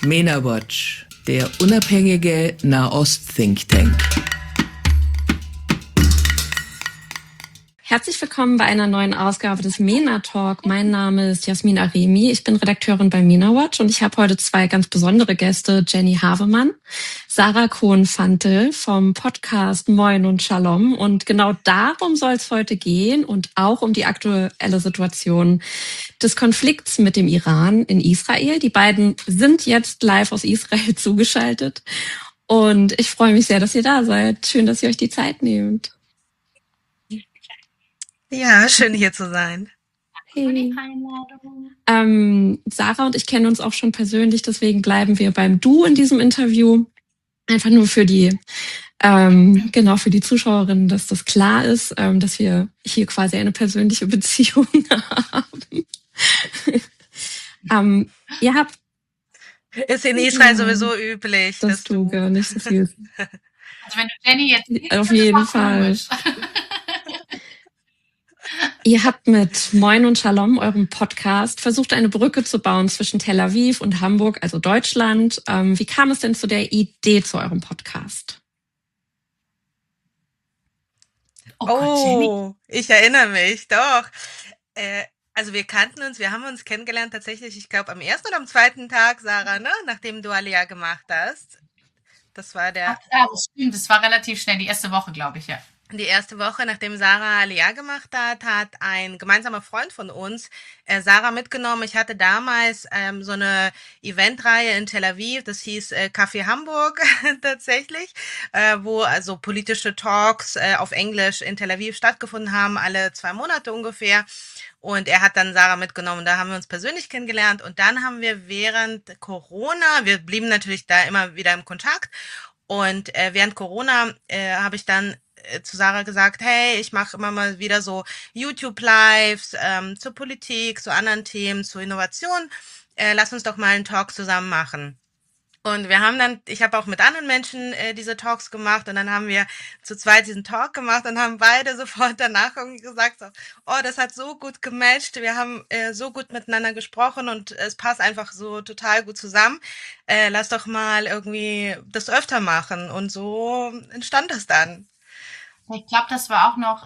MENA Watch, der unabhängige Nahost-Think Tank. Herzlich willkommen bei einer neuen Ausgabe des MENA Talk. Mein Name ist Jasmin Aremi. Ich bin Redakteurin bei MENA Watch und ich habe heute zwei ganz besondere Gäste, Jenny Havemann, Sarah Kohn-Fantel vom Podcast Moin und Shalom. Und genau darum soll es heute gehen und auch um die aktuelle Situation des Konflikts mit dem Iran in Israel. Die beiden sind jetzt live aus Israel zugeschaltet und ich freue mich sehr, dass ihr da seid. Schön, dass ihr euch die Zeit nehmt. Ja, schön hier zu sein. Hey. Sarah und ich kennen uns auch schon persönlich, deswegen bleiben wir beim Du in diesem Interview. Einfach nur für die, für die Zuschauerinnen, dass das klar ist, dass wir hier quasi eine persönliche Beziehung haben. Ihr habt... Ist in Israel sowieso üblich. Dass du gar nicht so viel... Also wenn du Jenny jetzt... Auf jeden Fall. Ihr habt mit Moin und Shalom, eurem Podcast, versucht, eine Brücke zu bauen zwischen Tel Aviv und Hamburg, also Deutschland. Wie kam es denn zu der Idee zu eurem Podcast? Oh, ich erinnere mich, doch. Also wir kannten uns, wir haben uns kennengelernt tatsächlich, ich glaube, am ersten oder am zweiten Tag, Sarah, ne? Nachdem du Aliyah gemacht hast. Das war der... Ja, das stimmt, das war relativ schnell, die erste Woche, glaube ich, ja. Die erste Woche, nachdem Sarah Aliyah gemacht hat, hat ein gemeinsamer Freund von uns Sarah mitgenommen. Ich hatte damals so eine Eventreihe in Tel Aviv, das hieß Café Hamburg tatsächlich, wo also politische Talks auf Englisch in Tel Aviv stattgefunden haben, alle 2 Monate ungefähr. Und er hat dann Sarah mitgenommen, da haben wir uns persönlich kennengelernt. Und dann haben wir während Corona, wir blieben natürlich da immer wieder im Kontakt. Und während Corona habe ich dann zu Sarah gesagt, hey, ich mache immer mal wieder so YouTube-Lives zur Politik, zu anderen Themen, zur Innovation. Lass uns doch mal einen Talk zusammen machen. Und wir haben dann, ich habe auch mit anderen Menschen diese Talks gemacht und dann haben wir zu zweit diesen Talk gemacht und haben beide sofort danach irgendwie gesagt, so, oh, das hat so gut gematcht, wir haben so gut miteinander gesprochen und es passt einfach so total gut zusammen. Lass doch mal irgendwie das öfter machen und so entstand das dann. Ich glaube, das war auch noch,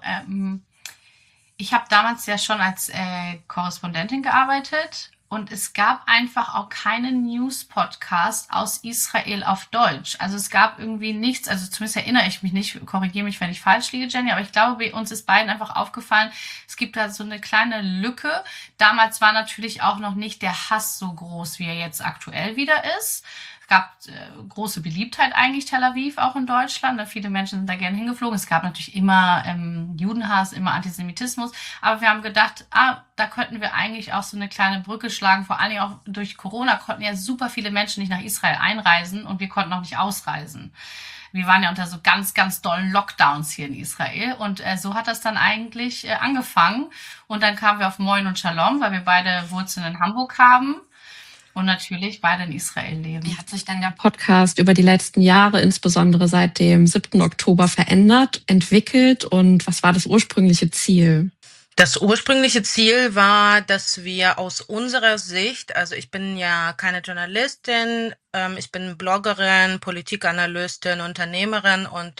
ich habe damals ja schon als Korrespondentin gearbeitet und es gab einfach auch keinen News-Podcast aus Israel auf Deutsch. Also es gab irgendwie nichts, also zumindest erinnere ich mich nicht, korrigiere mich, wenn ich falsch liege, Jenny, aber ich glaube, bei uns ist beiden einfach aufgefallen, es gibt da so eine kleine Lücke. Damals war natürlich auch noch nicht der Hass so groß, wie er jetzt aktuell wieder ist. Es gab große Beliebtheit eigentlich Tel Aviv, auch in Deutschland. Viele Menschen sind da gerne hingeflogen. Es gab natürlich immer Judenhass, immer Antisemitismus. Aber wir haben gedacht, da könnten wir eigentlich auch so eine kleine Brücke schlagen. Vor allen Dingen auch durch Corona konnten ja super viele Menschen nicht nach Israel einreisen und wir konnten auch nicht ausreisen. Wir waren ja unter so ganz, ganz dollen Lockdowns hier in Israel. Und so hat das dann eigentlich angefangen. Und dann kamen wir auf Moin und Shalom, weil wir beide Wurzeln in Hamburg haben. Und natürlich beide in Israel leben. Wie hat sich denn der Podcast über die letzten Jahre, insbesondere seit dem 7. Oktober, verändert, entwickelt und was war das ursprüngliche Ziel? Das ursprüngliche Ziel war, dass wir aus unserer Sicht, also ich bin ja keine Journalistin, ich bin Bloggerin, Politikanalystin, Unternehmerin und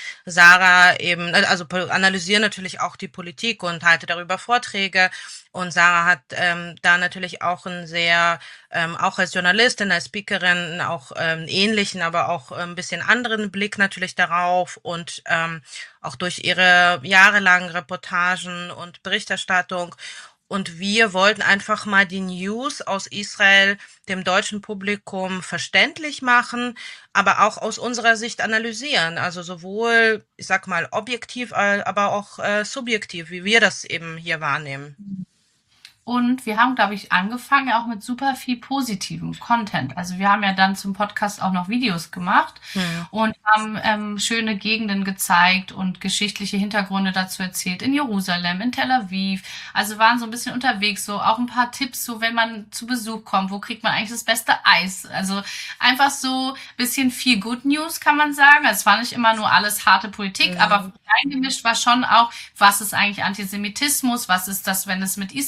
Sarah eben, also analysiere natürlich auch die Politik und halte darüber Vorträge. Und Sarah hat da natürlich auch einen sehr, auch als Journalistin, als Speakerin, auch ähnlichen, aber auch ein bisschen anderen Blick natürlich darauf und auch durch ihre jahrelangen Reportagen und Berichterstattung. Und wir wollten einfach mal die News aus Israel dem deutschen Publikum verständlich machen, aber auch aus unserer Sicht analysieren. Also sowohl, ich sag mal, objektiv, aber auch subjektiv, wie wir das eben hier wahrnehmen. Und wir haben, glaube ich, angefangen auch mit super viel positivem Content. Also wir haben ja dann zum Podcast auch noch Videos gemacht und haben schöne Gegenden gezeigt und geschichtliche Hintergründe dazu erzählt. In Jerusalem, in Tel Aviv. Also waren so ein bisschen unterwegs, so auch ein paar Tipps, so wenn man zu Besuch kommt, wo kriegt man eigentlich das beste Eis? Also einfach so ein bisschen viel Good News, kann man sagen. Also es war nicht immer nur alles harte Politik, aber eingemischt war schon auch, was ist eigentlich Antisemitismus? Was ist das, wenn es mit Israel kommt?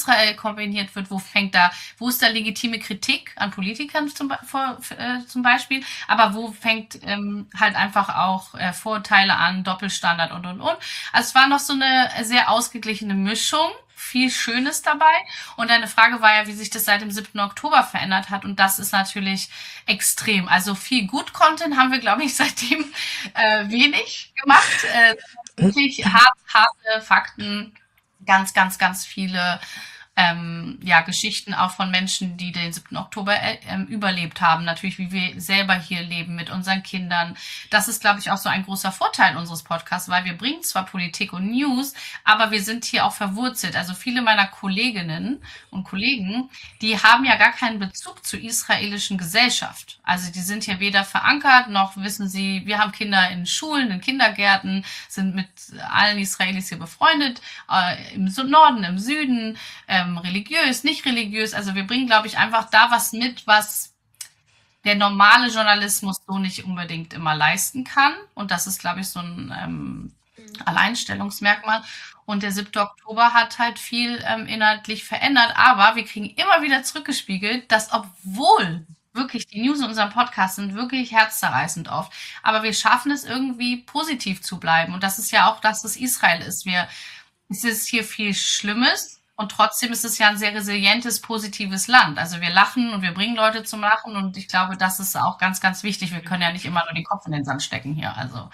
kombiniert wird, wo ist da legitime Kritik an Politikern zum Beispiel, aber wo fängt halt einfach auch Vorurteile an, Doppelstandard und. Also es war noch so eine sehr ausgeglichene Mischung, viel Schönes dabei. Und deine Frage war ja, wie sich das seit dem 7. Oktober verändert hat. Und das ist natürlich extrem. Also viel Gut-Content haben wir, glaube ich, seitdem wenig gemacht. Wirklich harte Fakten, ganz, ganz, ganz viele Geschichten auch von Menschen, die den 7. Oktober überlebt haben. Natürlich, wie wir selber hier leben mit unseren Kindern. Das ist, glaube ich, auch so ein großer Vorteil unseres Podcasts, weil wir bringen zwar Politik und News, aber wir sind hier auch verwurzelt. Also viele meiner Kolleginnen und Kollegen, die haben ja gar keinen Bezug zur israelischen Gesellschaft. Also die sind hier weder verankert, noch wissen sie, wir haben Kinder in Schulen, in Kindergärten, sind mit allen Israelis hier befreundet, im Norden, im Süden, religiös, nicht religiös. Also wir bringen, glaube ich, einfach da was mit, was der normale Journalismus so nicht unbedingt immer leisten kann. Und das ist, glaube ich, so ein Alleinstellungsmerkmal. Und der 7. Oktober hat halt viel inhaltlich verändert. Aber wir kriegen immer wieder zurückgespiegelt, dass obwohl wirklich die News in unserem Podcast sind wirklich herzzerreißend oft, aber wir schaffen es irgendwie positiv zu bleiben. Und das ist ja auch das, was Israel ist. Es ist hier viel Schlimmes. Und trotzdem ist es ja ein sehr resilientes, positives Land. Also wir lachen und wir bringen Leute zum Lachen. Und ich glaube, das ist auch ganz, ganz wichtig. Wir können ja nicht immer nur den Kopf in den Sand stecken hier. Also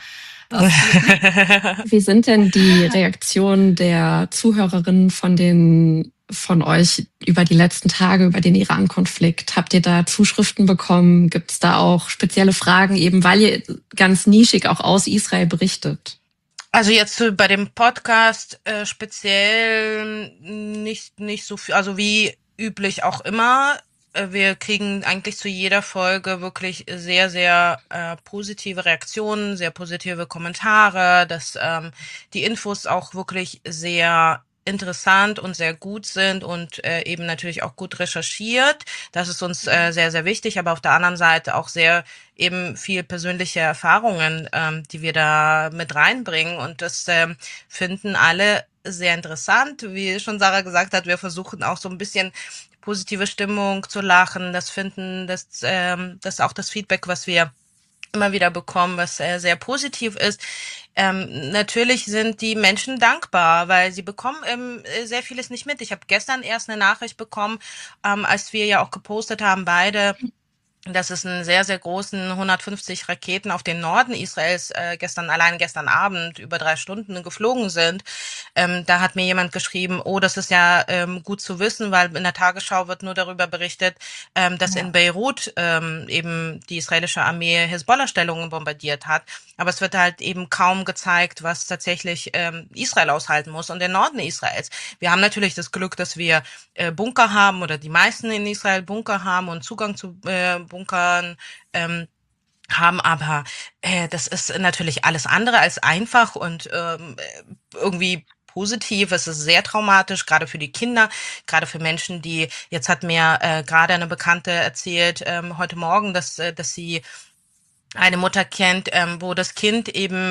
Wie sind denn die Reaktionen der Zuhörerinnen von euch über die letzten Tage, über den Iran-Konflikt? Habt ihr da Zuschriften bekommen? Gibt es da auch spezielle Fragen, eben weil ihr ganz nischig auch aus Israel berichtet? Also jetzt bei dem Podcast speziell nicht so viel, also wie üblich auch immer. Wir kriegen eigentlich zu jeder Folge wirklich sehr, sehr positive Reaktionen, sehr positive Kommentare, dass die Infos auch wirklich sehr interessant und sehr gut sind und eben natürlich auch gut recherchiert. Das ist uns sehr, sehr wichtig, aber auf der anderen Seite auch sehr eben viel persönliche Erfahrungen, die wir da mit reinbringen, und das finden alle sehr interessant. Wie schon Sarah gesagt hat, wir versuchen auch so ein bisschen positive Stimmung zu lachen. Das ist auch das Feedback, was wir immer wieder bekommen, was sehr positiv ist. Natürlich sind die Menschen dankbar, weil sie bekommen sehr vieles nicht mit. Ich habe gestern erst eine Nachricht bekommen, als wir ja auch gepostet haben, beide, dass es einen sehr, sehr großen 150 Raketen auf den Norden Israels gestern Abend über 3 Stunden geflogen sind. Da hat mir jemand geschrieben, oh, das ist ja gut zu wissen, weil in der Tagesschau wird nur darüber berichtet, dass in Beirut eben die israelische Armee Hisbollah-Stellungen bombardiert hat. Aber es wird halt eben kaum gezeigt, was tatsächlich Israel aushalten muss und den Norden Israels. Wir haben natürlich das Glück, dass wir Bunker haben, oder die meisten in Israel Bunker haben und Zugang zu Bunkern haben, aber das ist natürlich alles andere als einfach und irgendwie positiv. Es ist sehr traumatisch, gerade für die Kinder, gerade für Menschen, die, jetzt hat mir gerade eine Bekannte erzählt, heute Morgen, dass sie eine Mutter kennt, wo das Kind eben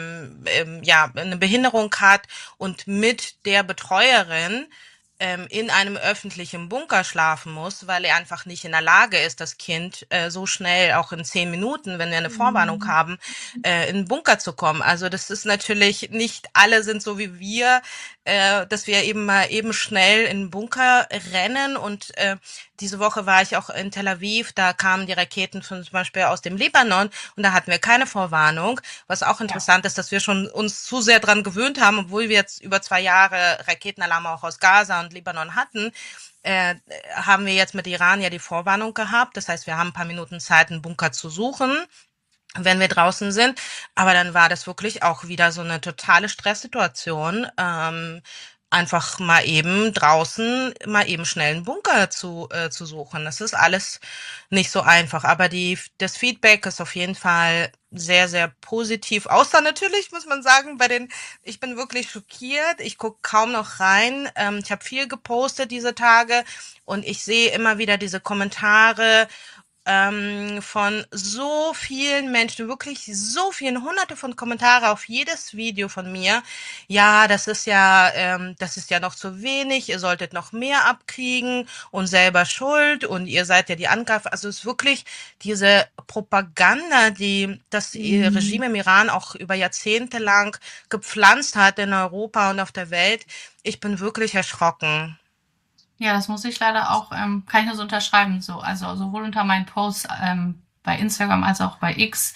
eine Behinderung hat und mit der Betreuerin in einem öffentlichen Bunker schlafen muss, weil er einfach nicht in der Lage ist, das Kind so schnell, auch in 10 Minuten, wenn wir eine Vorwarnung haben, in den Bunker zu kommen. Also das ist natürlich, nicht alle sind so wie wir, dass wir eben mal eben schnell in den Bunker rennen. Und diese Woche war ich auch in Tel Aviv, da kamen die Raketen zum Beispiel aus dem Libanon und da hatten wir keine Vorwarnung. Was auch interessant ist, dass wir schon uns zu sehr dran gewöhnt haben, obwohl wir jetzt über 2 Jahre Raketenalarme auch aus Gaza und Libanon hatten, haben wir jetzt mit Iran ja die Vorwarnung gehabt. Das heißt, wir haben ein paar Minuten Zeit, einen Bunker zu suchen, wenn wir draußen sind. Aber dann war das wirklich auch wieder so eine totale Stresssituation. Einfach mal eben draußen, mal eben schnell einen Bunker zu suchen. Das ist alles nicht so einfach. Aber das Feedback ist auf jeden Fall sehr, sehr positiv. Außer natürlich, muss man sagen, ich bin wirklich schockiert. Ich gucke kaum noch rein. Ich habe viel gepostet diese Tage und ich sehe immer wieder diese Kommentare, von so vielen Menschen, wirklich so vielen, hunderte von Kommentare auf jedes Video von mir. Ja, das ist ja noch zu wenig, ihr solltet noch mehr abkriegen und selber schuld und ihr seid ja die Angreifer. Also es ist wirklich diese Propaganda, die das Regime im Iran auch über Jahrzehnte lang gepflanzt hat in Europa und auf der Welt. Ich bin wirklich erschrocken. Ja, das muss ich leider auch, kann ich nur so unterschreiben. So, also sowohl unter meinen Posts bei Instagram als auch bei X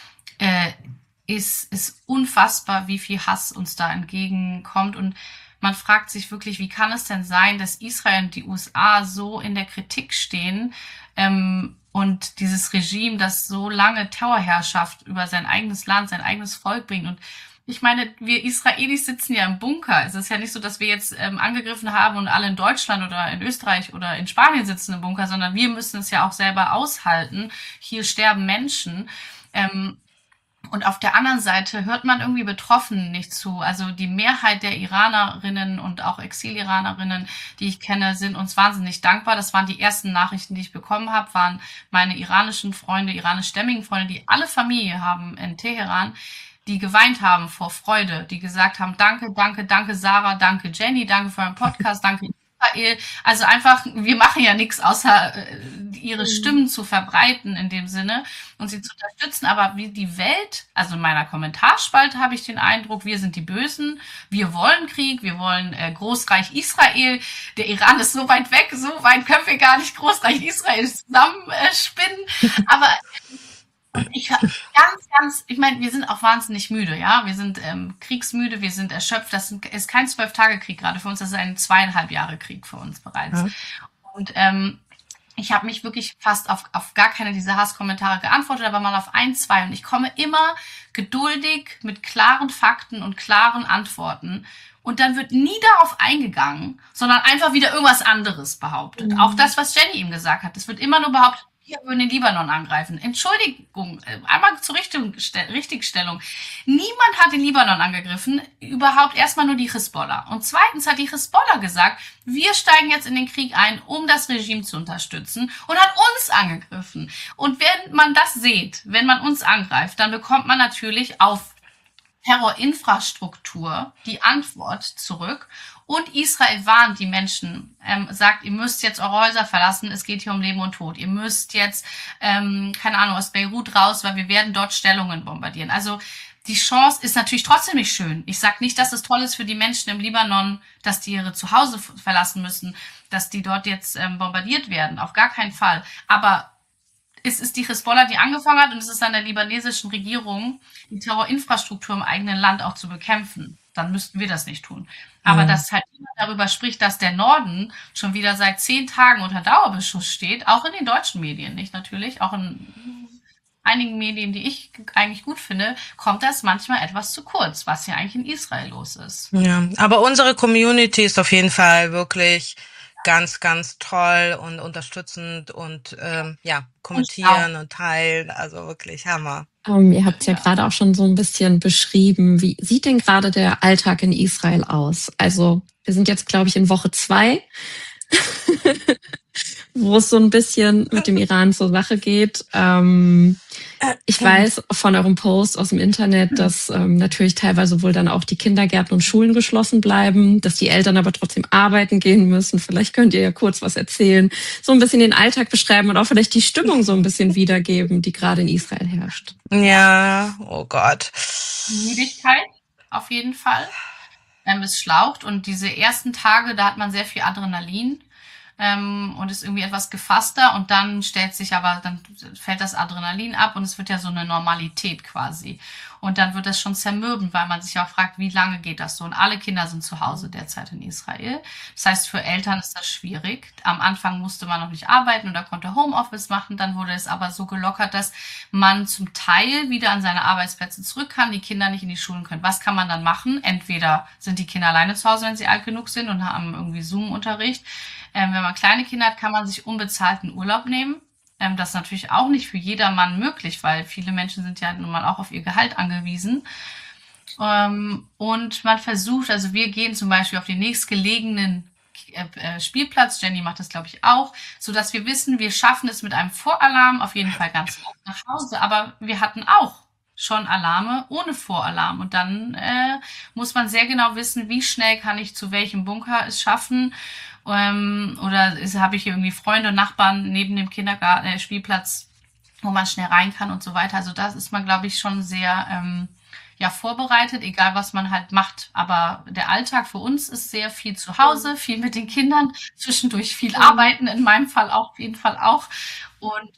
ist unfassbar, wie viel Hass uns da entgegenkommt. Und man fragt sich wirklich, wie kann es denn sein, dass Israel und die USA so in der Kritik stehen und dieses Regime, das so lange Terrorherrschaft über sein eigenes Land, sein eigenes Volk bringt. Und ich meine, wir Israelis sitzen ja im Bunker. Es ist ja nicht so, dass wir jetzt angegriffen haben und alle in Deutschland oder in Österreich oder in Spanien sitzen im Bunker, sondern wir müssen es ja auch selber aushalten. Hier sterben Menschen. Und auf der anderen Seite hört man irgendwie Betroffenen nicht zu. Also die Mehrheit der Iranerinnen und auch Exil-Iranerinnen, die ich kenne, sind uns wahnsinnig dankbar. Das waren die ersten Nachrichten, die ich bekommen habe, waren meine iranischen Freunde, iranischstämmigen Freunde, die alle Familie haben in Teheran, die geweint haben vor Freude, die gesagt haben, danke, danke, danke Sarah, danke Jenny, danke für euren Podcast, danke Israel. Also einfach, wir machen ja nichts, außer ihre Stimmen zu verbreiten in dem Sinne und sie zu unterstützen. Aber wie die Welt, also in meiner Kommentarspalte habe ich den Eindruck, wir sind die Bösen, wir wollen Krieg, wir wollen Großreich Israel. Der Iran ist so weit weg, so weit können wir gar nicht Großreich Israel zusammenspinnen. Aber ich meine, wir sind auch wahnsinnig müde, ja. Wir sind kriegsmüde, wir sind erschöpft. Das ist kein 12-Tage-Krieg gerade für uns, das ist ein 2,5 Jahre Krieg für uns bereits. Ja. Und ich habe mich wirklich fast auf gar keine dieser Hasskommentare geantwortet, aber mal auf 1, 2. Und ich komme immer geduldig mit klaren Fakten und klaren Antworten. Und dann wird nie darauf eingegangen, sondern einfach wieder irgendwas anderes behauptet. Auch das, was Jenny eben gesagt hat. Es wird immer nur behauptet, wir würden den Libanon angreifen. Entschuldigung, einmal zur Richtigstellung. Niemand hat den Libanon angegriffen, überhaupt erstmal nur die Hisbollah. Und zweitens hat die Hisbollah gesagt, wir steigen jetzt in den Krieg ein, um das Regime zu unterstützen und hat uns angegriffen. Und wenn man das sieht, wenn man uns angreift, dann bekommt man natürlich auf Terrorinfrastruktur die Antwort zurück. Und Israel warnt die Menschen, sagt, ihr müsst jetzt eure Häuser verlassen, es geht hier um Leben und Tod. Ihr müsst jetzt, keine Ahnung, aus Beirut raus, weil wir werden dort Stellungen bombardieren. Also die Chance ist natürlich trotzdem nicht schön. Ich sage nicht, dass es toll ist für die Menschen im Libanon, dass die ihre Zuhause verlassen müssen, dass die dort jetzt bombardiert werden. Auf gar keinen Fall. Aber es ist die Hisbollah, die angefangen hat, und es ist an der libanesischen Regierung, die Terrorinfrastruktur im eigenen Land auch zu bekämpfen. Dann müssten wir das nicht tun. Aber dass halt niemand darüber spricht, dass der Norden schon wieder seit 10 Tagen unter Dauerbeschuss steht, auch in den deutschen Medien, nicht natürlich, auch in einigen Medien, die ich eigentlich gut finde, kommt das manchmal etwas zu kurz, was hier eigentlich in Israel los ist. Ja, aber unsere Community ist auf jeden Fall wirklich ganz, ganz toll und unterstützend und kommentieren und teilen, also wirklich Hammer. Ihr habt ja gerade auch schon so ein bisschen beschrieben, wie sieht denn gerade der Alltag in Israel aus? Also wir sind jetzt, glaube ich, in Woche 2, wo es so ein bisschen mit dem Iran zur Sache geht. Ich weiß von eurem Post aus dem Internet, dass natürlich teilweise wohl dann auch die Kindergärten und Schulen geschlossen bleiben, dass die Eltern aber trotzdem arbeiten gehen müssen. Vielleicht könnt ihr ja kurz was erzählen, so ein bisschen den Alltag beschreiben und auch vielleicht die Stimmung so ein bisschen wiedergeben, die gerade in Israel herrscht. Ja, oh Gott. Müdigkeit, auf jeden Fall. Es schlaucht und diese ersten Tage, da hat man sehr viel Adrenalin. Und ist irgendwie etwas gefasster und dann dann fällt das Adrenalin ab und es wird ja so eine Normalität quasi. Und dann wird das schon zermürbend, weil man sich auch fragt, wie lange geht das so? Und alle Kinder sind zu Hause derzeit in Israel. Das heißt, für Eltern ist das schwierig. Am Anfang musste man noch nicht arbeiten oder konnte Homeoffice machen. Dann wurde es aber so gelockert, dass man zum Teil wieder an seine Arbeitsplätze zurück kann, die Kinder nicht in die Schulen können. Was kann man dann machen? Entweder sind die Kinder alleine zu Hause, wenn sie alt genug sind und haben irgendwie Zoom-Unterricht. Wenn man kleine Kinder hat, kann man sich unbezahlten Urlaub nehmen. Das ist natürlich auch nicht für jedermann möglich, weil viele Menschen sind ja nun mal auch auf ihr Gehalt angewiesen. Und man versucht, also wir gehen zum Beispiel auf die nächstgelegenen Spielplatz. Jenny macht das, glaube ich, auch, sodass wir wissen, wir schaffen es mit einem Voralarm auf jeden Fall ganz gut nach Hause. Aber wir hatten auch schon Alarme ohne Voralarm. Und dann muss man sehr genau wissen, wie schnell kann ich zu welchem Bunker es schaffen. Oder habe ich hier irgendwie Freunde und Nachbarn neben dem Kindergarten, Spielplatz, wo man schnell rein kann und so weiter. Also das ist man, glaube ich, schon sehr vorbereitet, egal was man halt macht. Aber der Alltag für uns ist sehr viel zu Hause, viel mit den Kindern, zwischendurch viel arbeiten, in meinem Fall auch, auf jeden Fall auch. Und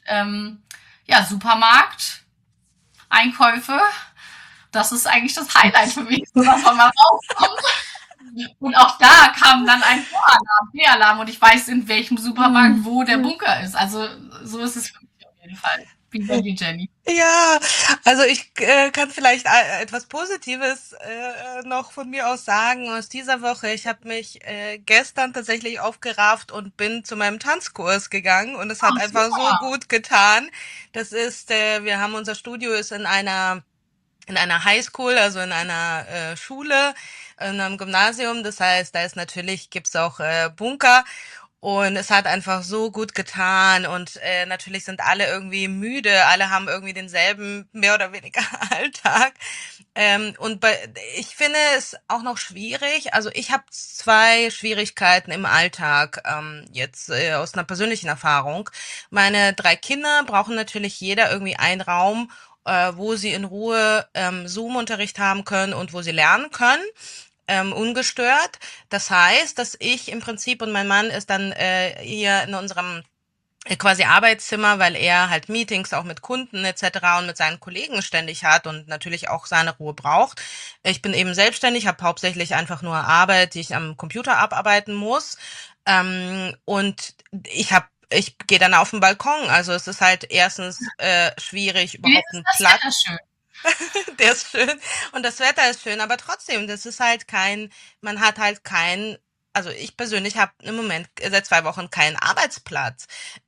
Supermarkt, Einkäufe, das ist eigentlich das Highlight für mich, so dass man mal rauskommt. Und auch da kam dann ein Voralarm, P-Alarm und ich weiß, in welchem Supermarkt wo der Bunker ist. Also so ist es für mich auf jeden Fall. Wie bei dir, Jenny? Ja, also ich kann vielleicht etwas Positives noch von mir aus sagen aus dieser Woche. Ich habe mich gestern tatsächlich aufgerafft und bin zu meinem Tanzkurs gegangen und es hat einfach so gut getan. Das ist, unser Studio ist in einer Highschool, also in einer Schule, in einem Gymnasium. Das heißt, gibt's auch Bunker. Und es hat einfach so gut getan und natürlich sind alle irgendwie müde, alle haben irgendwie denselben mehr oder weniger Alltag. Ich finde es auch noch schwierig, also ich habe 2 Schwierigkeiten im Alltag, jetzt aus einer persönlichen Erfahrung. Meine 3 Kinder brauchen natürlich jeder irgendwie einen Raum, wo sie in Ruhe Zoom-Unterricht haben können und wo sie lernen können. Ungestört. Das heißt, dass ich im Prinzip und mein Mann ist dann hier in unserem quasi Arbeitszimmer, weil er halt Meetings auch mit Kunden etc. und mit seinen Kollegen ständig hat und natürlich auch seine Ruhe braucht. Ich bin eben selbstständig, habe hauptsächlich einfach nur Arbeit, die ich am Computer abarbeiten muss. Und ich gehe dann auf den Balkon. Also es ist halt erstens schwierig, überhaupt einen Platz. Schön. Der ist schön und das Wetter ist schön, aber trotzdem, also ich persönlich habe im Moment seit 2 Wochen keinen Arbeitsplatz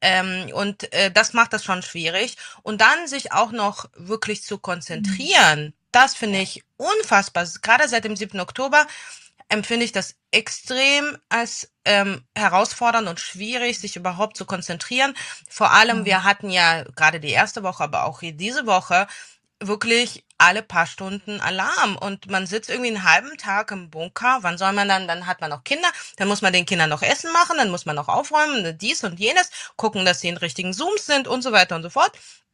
das macht das schon schwierig und dann sich auch noch wirklich zu konzentrieren, das finde ich unfassbar. Gerade seit dem 7. Oktober empfinde ich das extrem als herausfordernd und schwierig, sich überhaupt zu konzentrieren. Vor allem, wir hatten ja gerade die erste Woche, aber auch diese Woche wirklich alle paar Stunden Alarm und man sitzt irgendwie einen halben Tag im Bunker. Wann soll man dann hat man noch Kinder, dann muss man den Kindern noch Essen machen, dann muss man noch aufräumen, dies und jenes, gucken, dass sie in richtigen Zooms sind und so weiter und so fort.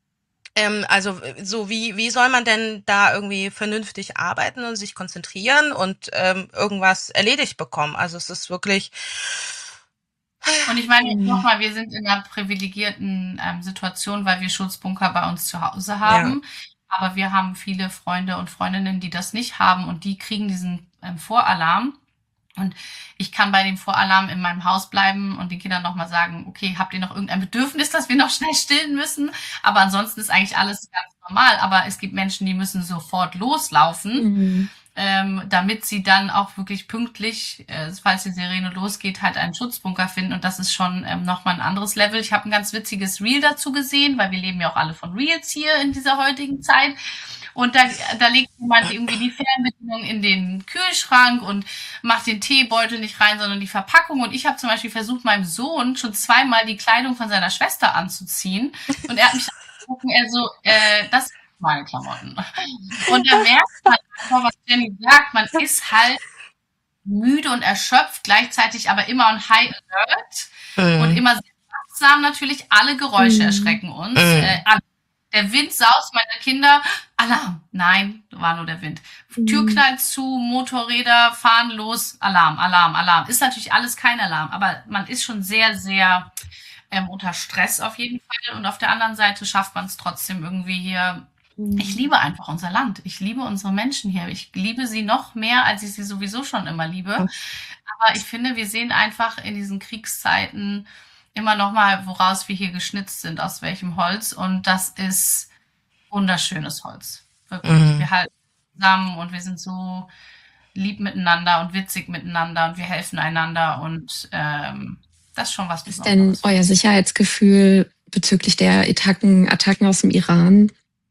Also so wie soll man denn da irgendwie vernünftig arbeiten und sich konzentrieren und irgendwas erledigt bekommen? Also es ist wirklich... Und ich meine, nochmal, wir sind in einer privilegierten Situation, weil wir Schutzbunker bei uns zu Hause haben. Ja. Aber wir haben viele Freunde und Freundinnen, die das nicht haben und die kriegen diesen Voralarm. Und ich kann bei dem Voralarm in meinem Haus bleiben und den Kindern nochmal sagen, okay, habt ihr noch irgendein Bedürfnis, dass wir noch schnell stillen müssen? Aber ansonsten ist eigentlich alles ganz normal. Aber es gibt Menschen, die müssen sofort loslaufen, damit sie dann auch wirklich pünktlich, falls die Sirene losgeht, halt einen Schutzbunker finden. Und das ist schon nochmal ein anderes Level. Ich habe ein ganz witziges Reel dazu gesehen, weil wir leben ja auch alle von Reels hier in dieser heutigen Zeit. Und da legt jemand irgendwie die Fernbedienung in den Kühlschrank und macht den Teebeutel nicht rein, sondern die Verpackung. Und ich habe zum Beispiel versucht, meinem Sohn schon 2-mal die Kleidung von seiner Schwester anzuziehen. Und er hat mich angeguckt, das sind meine Klamotten. Und da merkt man einfach, was Jenny sagt, man ist halt müde und erschöpft, gleichzeitig aber immer on High Alert und immer sehr achtsam natürlich. Alle Geräusche erschrecken uns. Der Wind saust meiner Kinder. Alarm. Nein, war nur der Wind. Tür knallt zu, Motorräder fahren los. Alarm, Alarm, Alarm. Ist natürlich alles kein Alarm, aber man ist schon sehr, sehr unter Stress auf jeden Fall. Und auf der anderen Seite schafft man es trotzdem irgendwie hier. Ich liebe einfach unser Land. Ich liebe unsere Menschen hier. Ich liebe sie noch mehr, als ich sie sowieso schon immer liebe. Aber ich finde, wir sehen einfach in diesen Kriegszeiten immer noch mal, woraus wir hier geschnitzt sind, aus welchem Holz. Und das ist wunderschönes Holz. Wirklich. Wir halten zusammen und wir sind so lieb miteinander und witzig miteinander und wir helfen einander. Und das ist schon was Besonderes. Ist denn euer Sicherheitsgefühl bezüglich der Attacken aus dem Iran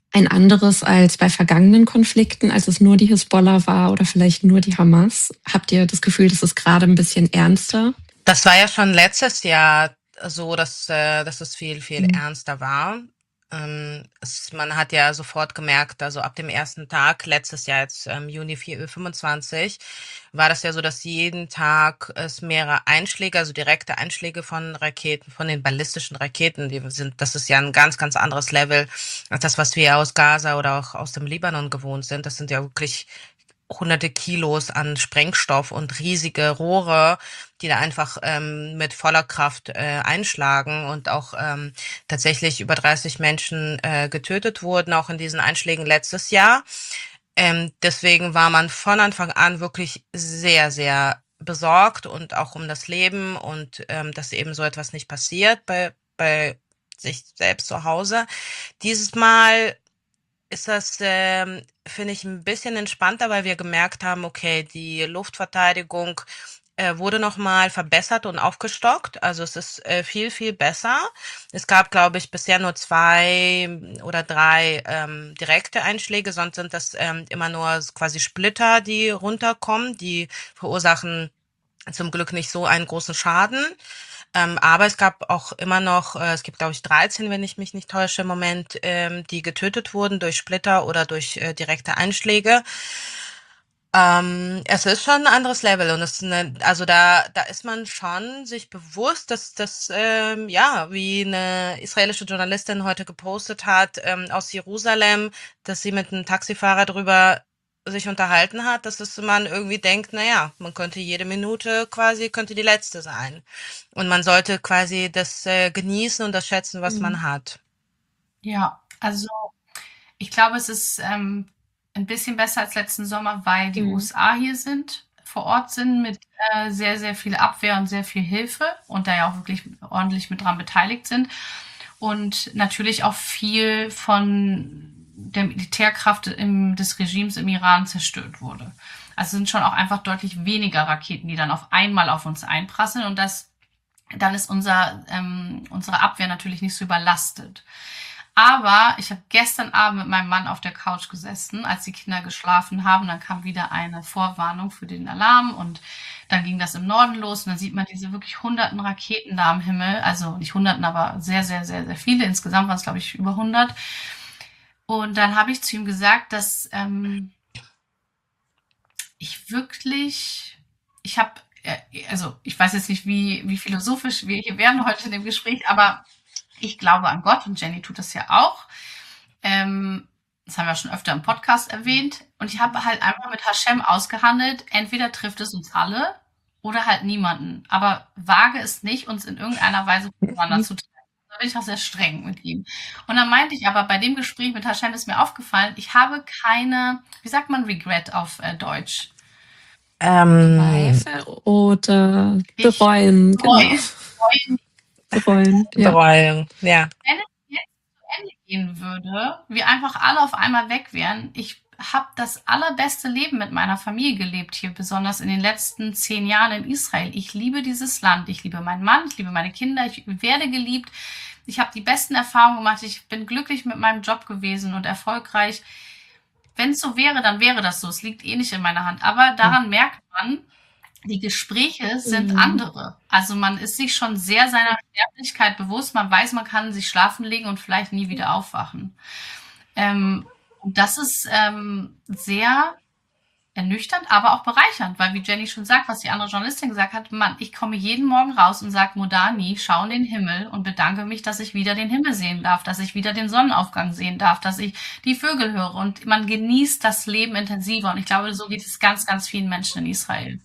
ein anderes als bei vergangenen Konflikten, als es nur die Hisbollah war oder vielleicht nur die Hamas? Habt ihr das Gefühl, das ist gerade ein bisschen ernster? Das war ja schon letztes Jahr so, dass es viel, viel Mhm. ernster war. Man hat ja sofort gemerkt, also ab dem ersten Tag, letztes Jahr jetzt Juni 25, war das ja so, dass jeden Tag es mehrere Einschläge, also direkte Einschläge von Raketen, von den ballistischen Raketen, das ist ja ein ganz, ganz anderes Level als das, was wir aus Gaza oder auch aus dem Libanon gewohnt sind. Das sind ja wirklich hunderte Kilos an Sprengstoff und riesige Rohre, die da einfach mit voller Kraft einschlagen und auch tatsächlich über 30 Menschen getötet wurden, auch in diesen Einschlägen letztes Jahr. Deswegen war man von Anfang an wirklich sehr, sehr besorgt und auch um das Leben und dass eben so etwas nicht passiert bei sich selbst zu Hause. Dieses Mal ist das, finde ich, ein bisschen entspannter, weil wir gemerkt haben, okay, die Luftverteidigung wurde nochmal verbessert und aufgestockt. Also es ist viel, viel besser. Es gab, glaube ich, bisher nur 2 oder 3 direkte Einschläge, sonst sind das immer nur quasi Splitter, die runterkommen. Die verursachen zum Glück nicht so einen großen Schaden. Aber es gab auch immer noch, es gibt, glaube ich, 13, wenn ich mich nicht täusche im Moment, die getötet wurden durch Splitter oder durch direkte Einschläge. Es ist schon ein anderes Level und also da ist man schon sich bewusst, dass das, ja, wie eine israelische Journalistin heute gepostet hat, aus Jerusalem, dass sie mit einem Taxifahrer drüber sich unterhalten hat, man irgendwie denkt, naja, man könnte jede Minute quasi, könnte die letzte sein. Und man sollte quasi das genießen und das schätzen, was man hat. Ja, also ich glaube, es ist ein bisschen besser als letzten Sommer, weil die USA hier vor Ort sind mit sehr, sehr viel Abwehr und sehr viel Hilfe und da ja auch wirklich ordentlich mit dran beteiligt sind. Und natürlich auch viel von der Militärkraft des Regimes im Iran zerstört wurde. Also sind schon auch einfach deutlich weniger Raketen, die dann auf einmal auf uns einprasseln und dann ist unsere Abwehr natürlich nicht so überlastet. Aber ich habe gestern Abend mit meinem Mann auf der Couch gesessen, als die Kinder geschlafen haben. Dann kam wieder eine Vorwarnung für den Alarm und dann ging das im Norden los. Und dann sieht man diese wirklich hunderten Raketen da am Himmel. Also nicht hunderten, aber sehr, sehr, sehr, sehr viele. Insgesamt waren es, glaube ich, über 100. Und dann habe ich zu ihm gesagt, dass ich weiß jetzt nicht, wie philosophisch wir hier werden heute in dem Gespräch, aber ich glaube an Gott und Jenny tut das ja auch. Das haben wir schon öfter im Podcast erwähnt. Und ich habe halt einfach mit Hashem ausgehandelt, entweder trifft es uns alle oder halt niemanden. Aber wage es nicht, uns in irgendeiner Weise voneinander zu trennen. Da bin ich auch sehr streng mit ihm. Und dann meinte ich aber, bei dem Gespräch mit Hashem ist mir aufgefallen, ich habe keine, wie sagt man Regret auf Deutsch? Zweifel oder bereuen, genau. Bereuen, ja. Bereuen, ja. Wenn es jetzt zu Ende gehen würde, wir einfach alle auf einmal weg wären, ich habe das allerbeste Leben mit meiner Familie gelebt hier, besonders in den letzten 10 Jahren in Israel. Ich liebe dieses Land, ich liebe meinen Mann, ich liebe meine Kinder, ich werde geliebt. Ich habe die besten Erfahrungen gemacht, ich bin glücklich mit meinem Job gewesen und erfolgreich. Wenn es so wäre, dann wäre das so. Es liegt eh nicht in meiner Hand. Aber daran merkt man, die Gespräche sind andere. Also man ist sich schon sehr seiner Sterblichkeit bewusst. Man weiß, man kann sich schlafen legen und vielleicht nie wieder aufwachen. Und das ist sehr ernüchternd, aber auch bereichernd, weil wie Jenny schon sagt, was die andere Journalistin gesagt hat, Mann, ich komme jeden Morgen raus und sage Modani, schau in den Himmel und bedanke mich, dass ich wieder den Himmel sehen darf, dass ich wieder den Sonnenaufgang sehen darf, dass ich die Vögel höre und man genießt das Leben intensiver und ich glaube, so geht es ganz, ganz vielen Menschen in Israel.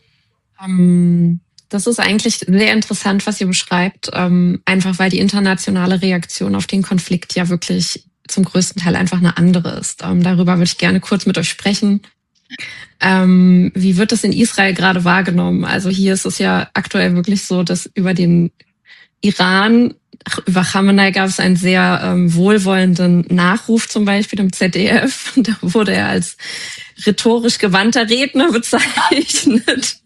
Das ist eigentlich sehr interessant, was ihr beschreibt, einfach weil die internationale Reaktion auf den Konflikt ja wirklich zum größten Teil einfach eine andere ist. Darüber würde ich gerne kurz mit euch sprechen. Wie wird das in Israel gerade wahrgenommen? Also hier ist es ja aktuell wirklich so, dass über den Iran, über Khamenei gab es einen sehr wohlwollenden Nachruf zum Beispiel im ZDF. Da wurde er als rhetorisch gewandter Redner bezeichnet.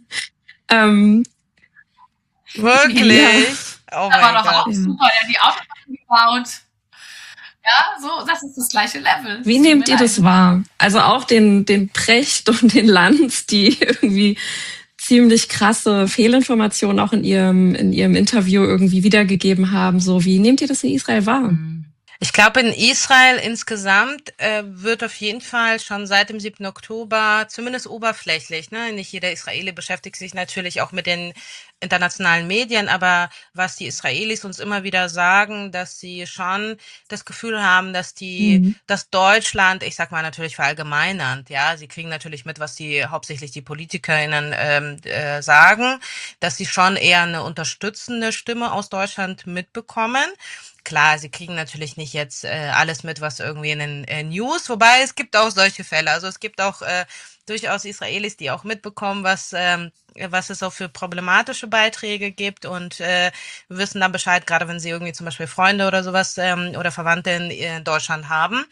Wirklich? Ja. Oh Das war mein doch auch Gott. super, der hat die Autobahn gebaut. Ja, so, das ist das gleiche Level. Wie nehmt ihr das wahr? Also auch den Precht und den Lanz, die irgendwie ziemlich krasse Fehlinformationen auch in ihrem Interview irgendwie wiedergegeben haben. So, wie nehmt ihr das in Israel wahr? Ich glaube, in Israel insgesamt wird auf jeden Fall schon seit dem 7. Oktober, zumindest oberflächlich, ne, nicht jeder Israeli beschäftigt sich natürlich auch mit den internationalen Medien, aber was die Israelis uns immer wieder sagen, dass sie schon das Gefühl haben, dass dass Deutschland, ich sag mal natürlich verallgemeinernd, ja, sie kriegen natürlich mit, was hauptsächlich die PolitikerInnen sagen, dass sie schon eher eine unterstützende Stimme aus Deutschland mitbekommen. Klar, sie kriegen natürlich nicht jetzt alles mit, was irgendwie in den News, wobei es gibt auch solche Fälle. Also es gibt auch durchaus Israelis, die auch mitbekommen, was es auch für problematische Beiträge gibt und wissen dann Bescheid, gerade wenn sie irgendwie zum Beispiel Freunde oder sowas oder Verwandte in Deutschland haben.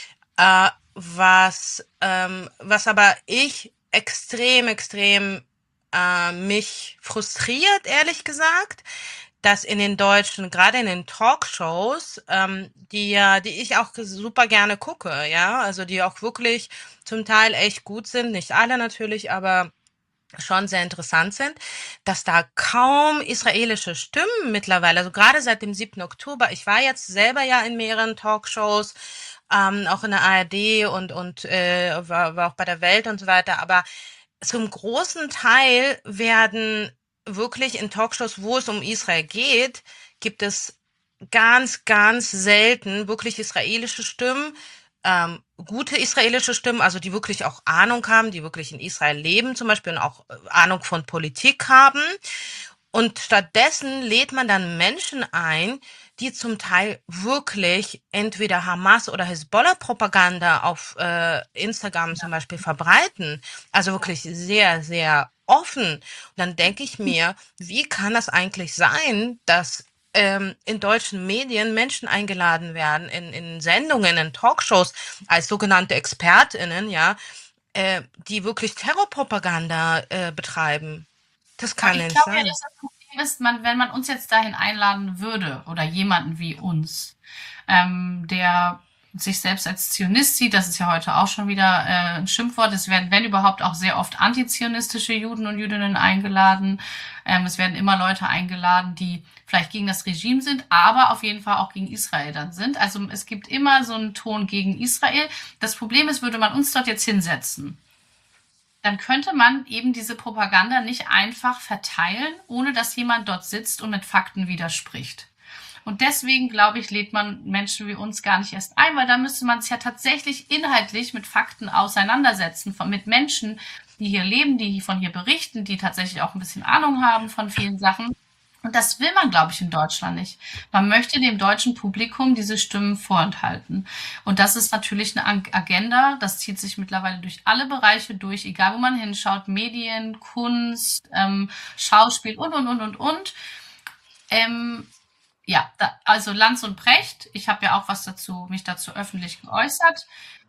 Was aber ich extrem mich frustriert, ehrlich gesagt, dass in den deutschen, gerade in den Talkshows, die ich auch super gerne gucke, ja, also die auch wirklich zum Teil echt gut sind, nicht alle natürlich, aber schon sehr interessant sind, dass da kaum israelische Stimmen mittlerweile, also gerade seit dem 7. Oktober, ich war jetzt selber ja in mehreren Talkshows, auch in der ARD und war auch bei der Welt und so weiter, aber zum großen Teil werden wirklich in Talkshows, wo es um Israel geht, gibt es ganz selten wirklich israelische Stimmen, gute israelische Stimmen, also die wirklich auch Ahnung haben, die wirklich in Israel leben zum Beispiel und auch Ahnung von Politik haben. Und stattdessen lädt man dann Menschen ein, die zum Teil wirklich entweder Hamas oder Hezbollah-Propaganda auf Instagram zum Beispiel verbreiten. Also wirklich sehr offen. Und dann denke ich mir, wie kann das eigentlich sein, dass in deutschen Medien Menschen eingeladen werden, in Sendungen, in Talkshows als sogenannte ExpertInnen, ja, die wirklich Terrorpropaganda betreiben. Das kann nicht sein. Ja, das Problem ist, wenn man uns jetzt dahin einladen würde oder jemanden wie uns, der sich selbst als Zionist sieht, das ist ja heute auch schon wieder ein Schimpfwort. Es werden, wenn überhaupt, auch sehr oft antizionistische Juden und Jüdinnen eingeladen. Es werden immer Leute eingeladen, die vielleicht gegen das Regime sind, aber auf jeden Fall auch gegen Israel dann sind. Also es gibt immer so einen Ton gegen Israel. Das Problem ist, würde man uns dort jetzt hinsetzen, dann könnte man eben diese Propaganda nicht einfach verteilen, ohne dass jemand dort sitzt und mit Fakten widerspricht. Und deswegen, glaube ich, lädt man Menschen wie uns gar nicht erst ein, weil da müsste man sich ja tatsächlich inhaltlich mit Fakten auseinandersetzen, mit Menschen, die hier leben, die von hier berichten, die tatsächlich auch ein bisschen Ahnung haben von vielen Sachen. Und das will man, glaube ich, in Deutschland nicht. Man möchte dem deutschen Publikum diese Stimmen vorenthalten. Und das ist natürlich eine Agenda, das zieht sich mittlerweile durch alle Bereiche durch, egal wo man hinschaut, Medien, Kunst, Schauspiel und. Also Lanz und Precht, ich habe ja auch mich dazu öffentlich geäußert.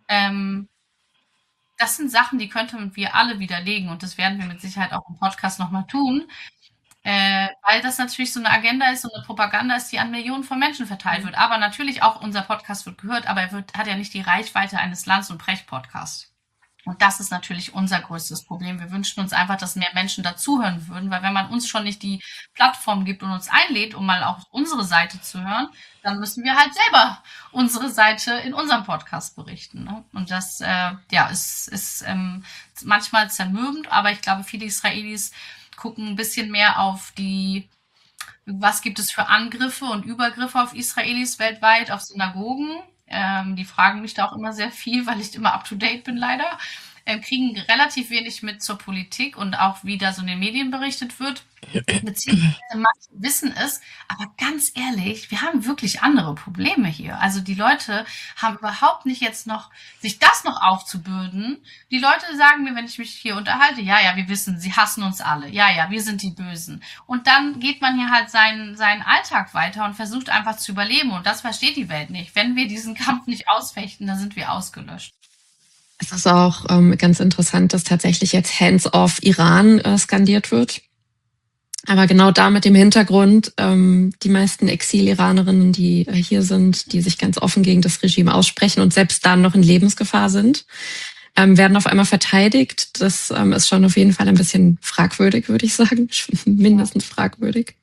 Das sind Sachen, die könnten wir alle widerlegen und das werden wir mit Sicherheit auch im Podcast nochmal tun. Weil das natürlich so eine Agenda ist, so eine Propaganda ist, die an Millionen von Menschen verteilt wird. Aber natürlich auch unser Podcast wird gehört, aber hat ja nicht die Reichweite eines Lanz- und Precht-Podcasts. Und das ist natürlich unser größtes Problem. Wir wünschen uns einfach, dass mehr Menschen dazuhören würden, weil wenn man uns schon nicht die Plattform gibt und uns einlädt, um mal auch unsere Seite zu hören, dann müssen wir halt selber unsere Seite in unserem Podcast berichten. Ne? Und das ist manchmal zermürbend, aber ich glaube, viele Israelis gucken ein bisschen mehr auf was gibt es für Angriffe und Übergriffe auf Israelis weltweit, auf Synagogen. Die fragen mich da auch immer sehr viel, weil ich immer up-to-date bin leider. Kriegen relativ wenig mit zur Politik und auch wie da so in den Medien berichtet wird. Beziehungsweise manche wissen es, aber ganz ehrlich, wir haben wirklich andere Probleme hier. Also die Leute haben überhaupt nicht jetzt noch, sich das noch aufzubürden. Die Leute sagen mir, wenn ich mich hier unterhalte, ja, wir wissen, sie hassen uns alle. Ja, wir sind die Bösen. Und dann geht man hier halt seinen Alltag weiter und versucht einfach zu überleben. Und das versteht die Welt nicht. Wenn wir diesen Kampf nicht ausfechten, dann sind wir ausgelöscht. Es ist auch ganz interessant, dass tatsächlich jetzt Hands-off Iran skandiert wird. Aber genau da mit dem Hintergrund, die meisten Exil-Iranerinnen, die hier sind, die sich ganz offen gegen das Regime aussprechen und selbst dann noch in Lebensgefahr sind, werden auf einmal verteidigt. Das ist schon auf jeden Fall ein bisschen fragwürdig, würde ich sagen. Mindestens fragwürdig.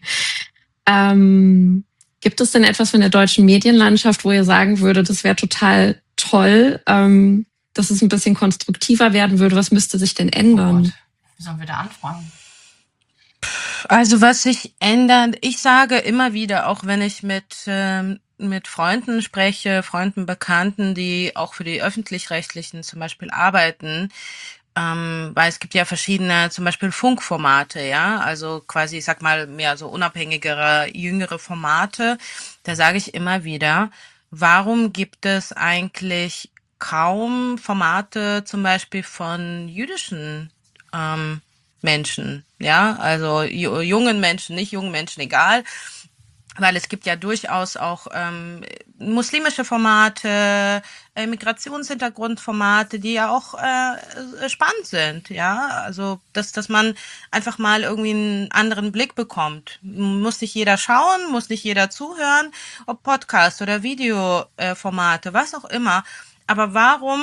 Gibt es denn etwas von der deutschen Medienlandschaft, wo ihr sagen würdet, das wäre total toll, dass es ein bisschen konstruktiver werden würde? Was müsste sich denn Oh ändern? Gott, wie sollen wir da anfangen? Also was sich ändert, ich sage immer wieder, auch wenn ich mit Freunden spreche, Freunden, Bekannten, die auch für die Öffentlich-Rechtlichen zum Beispiel arbeiten, weil es gibt ja verschiedene, zum Beispiel Funkformate, ja, also quasi, ich sag mal, mehr so unabhängigere, jüngere Formate. Da sage ich immer wieder, warum gibt es eigentlich kaum Formate zum Beispiel von jüdischen Menschen, ja, also jungen Menschen, nicht jungen Menschen, egal, weil es gibt ja durchaus auch muslimische Formate, Migrationshintergrundformate, die ja auch spannend sind, ja, also dass man einfach mal irgendwie einen anderen Blick bekommt. Muss nicht jeder schauen, muss nicht jeder zuhören, ob Podcast oder Videoformate, was auch immer. Aber warum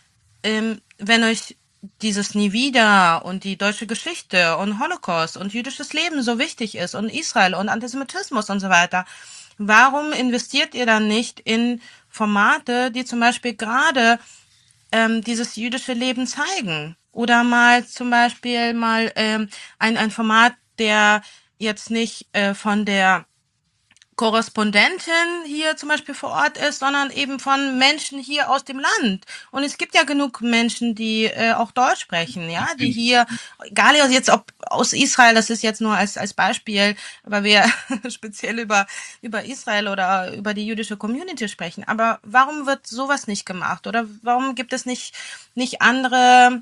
wenn euch dieses Nie wieder und die deutsche Geschichte und Holocaust und jüdisches Leben so wichtig ist und Israel und Antisemitismus und so weiter, warum investiert ihr dann nicht in Formate, die zum Beispiel gerade dieses jüdische Leben zeigen? Oder mal zum Beispiel mal ein Format, der jetzt nicht von der Korrespondentin hier zum Beispiel vor Ort ist, sondern eben von Menschen hier aus dem Land. Und es gibt ja genug Menschen, die auch Deutsch sprechen, ja, die hier, egal jetzt ob aus Israel, das ist jetzt nur als Beispiel, weil wir speziell über Israel oder über die jüdische Community sprechen. Aber warum wird sowas nicht gemacht? Oder warum gibt es nicht andere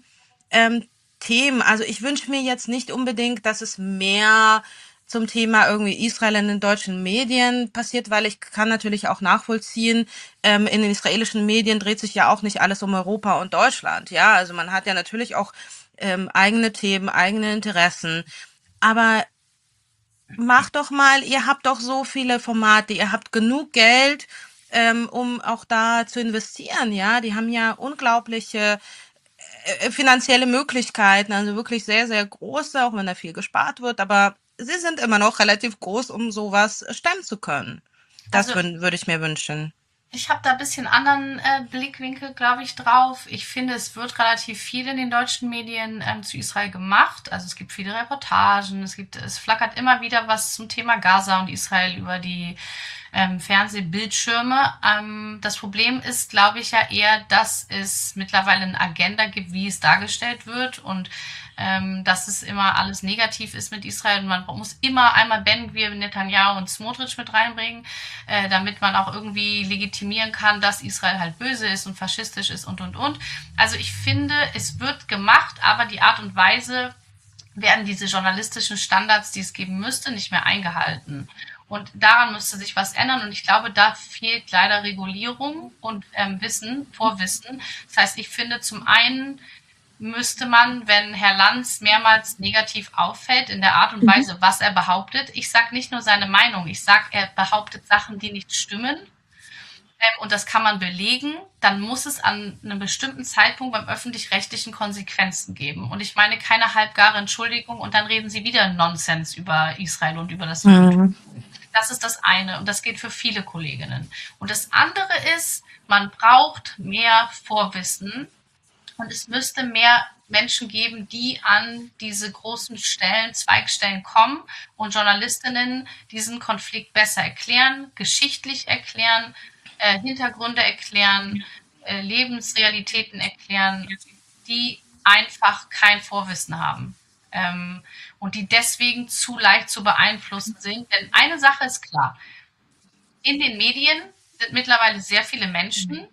Themen? Also ich wünsche mir jetzt nicht unbedingt, dass es mehr zum Thema irgendwie Israel in den deutschen Medien passiert, weil ich kann natürlich auch nachvollziehen, in den israelischen Medien dreht sich ja auch nicht alles um Europa und Deutschland, ja, also man hat ja natürlich auch eigene Themen, eigene Interessen, aber macht doch mal, ihr habt doch so viele Formate, ihr habt genug Geld, um auch da zu investieren, ja, die haben ja unglaubliche finanzielle Möglichkeiten, also wirklich sehr, sehr große, auch wenn da viel gespart wird, aber sie sind immer noch relativ groß, um sowas stemmen zu können. Das Also würde ich mir wünschen. ich habe da ein bisschen anderen Blickwinkel, glaube ich, drauf. Ich finde, es wird relativ viel in den deutschen Medien zu Israel gemacht. Also es gibt viele Reportagen, es flackert immer wieder was zum Thema Gaza und Israel über die Fernsehbildschirme. Das Problem ist, glaube ich, ja eher, dass es mittlerweile eine Agenda gibt, wie es dargestellt wird und dass es immer alles negativ ist mit Israel. Und man muss immer einmal Ben Gvir, Netanyahu und Smotrich mit reinbringen, damit man auch irgendwie legitimieren kann, dass Israel halt böse ist und faschistisch ist und. Also ich finde, es wird gemacht, aber die Art und Weise werden diese journalistischen Standards, die es geben müsste, nicht mehr eingehalten. Und daran müsste sich was ändern. Und ich glaube, da fehlt leider Regulierung und Vorwissen. Das heißt, ich finde, zum einen müsste man, wenn Herr Lanz mehrmals negativ auffällt in der Art und Weise, was er behauptet, ich sage nicht nur seine Meinung, ich sage, er behauptet Sachen, die nicht stimmen, und das kann man belegen, dann muss es an einem bestimmten Zeitpunkt beim Öffentlich-Rechtlichen Konsequenzen geben. Und ich meine keine halbgare Entschuldigung und dann reden sie wieder Nonsens über Israel und über das Judentum. Das ist das eine und das gilt für viele Kolleginnen. Und das andere ist, man braucht mehr Vorwissen und es müsste mehr Menschen geben, die an diese großen Stellen, Zweigstellen kommen und Journalistinnen diesen Konflikt besser erklären, geschichtlich erklären, Hintergründe erklären, Lebensrealitäten erklären, die einfach kein Vorwissen haben. Und die deswegen zu leicht zu beeinflussen sind. Denn eine Sache ist klar, in den Medien sind mittlerweile sehr viele Menschen,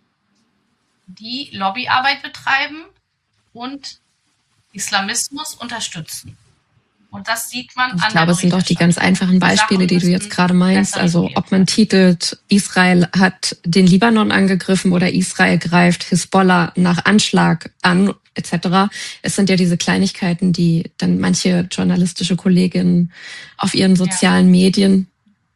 die Lobbyarbeit betreiben und Islamismus unterstützen. Und das sieht man Ich an glaube, der es sind auch die ganz Berichterstattung. einfachen Beispiele, die du jetzt gerade meinst. Also ob man titelt, Israel hat den Libanon angegriffen oder Israel greift Hisbollah nach Anschlag an, etc. Es sind ja diese Kleinigkeiten, die dann manche journalistische Kolleginnen auf ihren sozialen Medien.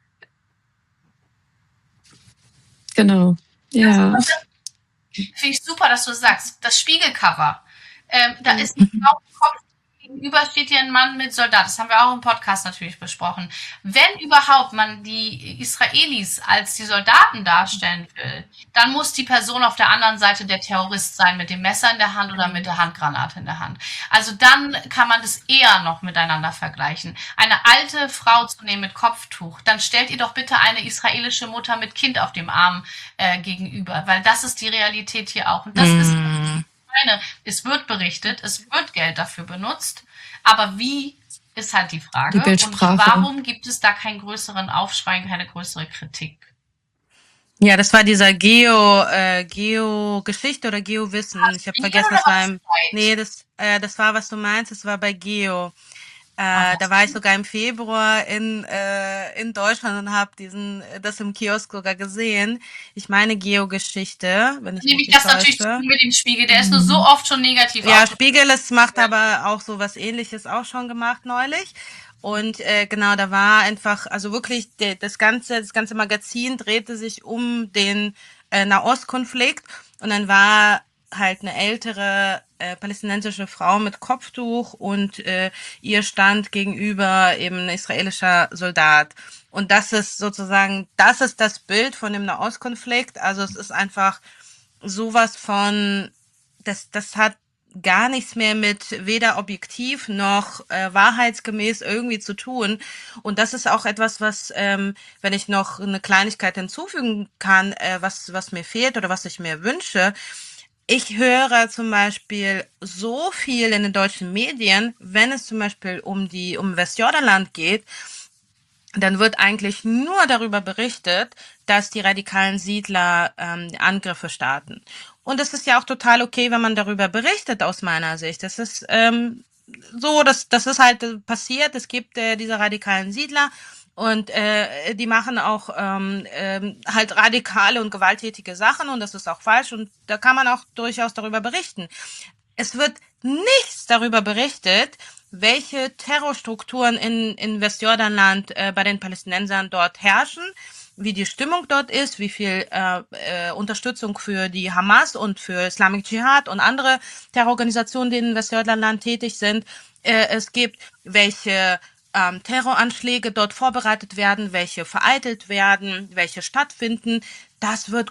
Genau. Ja. Finde ich super, dass du sagst. Das Spiegelcover. Da ist eine Frau im Kopf, gegenüber steht hier ein Mann mit Soldat. Das haben wir auch im Podcast natürlich besprochen. Wenn überhaupt man die Israelis als die Soldaten darstellen will, dann muss die Person auf der anderen Seite der Terrorist sein, mit dem Messer in der Hand oder mit der Handgranate in der Hand. Also dann kann man das eher noch miteinander vergleichen. Eine alte Frau zu nehmen mit Kopftuch, dann stellt ihr doch bitte eine israelische Mutter mit Kind auf dem Arm gegenüber, weil das ist die Realität hier auch. Und das ist es wird berichtet, es wird Geld dafür benutzt, aber wie ist halt die Frage. Die Bildsprache. Und warum gibt es da keinen größeren Aufschrei, keine größere Kritik? Ja, das war dieser Geo-Geschichte oder Geowissen. Ich habe vergessen, das war das war, was du meinst, das war bei Geo. Da war ich sogar im Februar in Deutschland und habe das im Kiosk sogar gesehen. Ich meine Geo-Geschichte, wenn ich Nehme ich mich das nicht natürlich täusche. mit dem Spiegel, der ist nur so oft schon negativ. Ja, Spiegel macht aber auch so was Ähnliches auch schon gemacht neulich. Und genau, da war einfach, also wirklich das ganze Magazin drehte sich um den Nahostkonflikt und dann war halt eine ältere palästinensische Frau mit Kopftuch und ihr stand gegenüber eben ein israelischer Soldat. Und das ist sozusagen, das ist das Bild von dem Nahostkonflikt. Also es ist einfach sowas von, das hat gar nichts mehr mit weder objektiv noch wahrheitsgemäß irgendwie zu tun. Und das ist auch etwas, was, wenn ich noch eine Kleinigkeit hinzufügen kann, was mir fehlt oder was ich mir wünsche. Ich höre zum Beispiel so viel in den deutschen Medien, wenn es zum Beispiel um Westjordanland geht, dann wird eigentlich nur darüber berichtet, dass die radikalen Siedler Angriffe starten. Und es ist ja auch total okay, wenn man darüber berichtet, aus meiner Sicht. Das ist so, das ist halt passiert. Es gibt diese radikalen Siedler und die machen auch halt radikale und gewalttätige Sachen und das ist auch falsch und da kann man auch durchaus darüber berichten. Es wird nichts darüber berichtet, welche Terrorstrukturen in Westjordanland bei den Palästinensern dort herrschen, wie die Stimmung dort ist, wie viel Unterstützung für die Hamas und für Islamic Dschihad und andere Terrororganisationen, die in Westjordanland tätig sind, es gibt, welche Terroranschläge dort vorbereitet werden, welche vereitelt werden, welche stattfinden. Das wird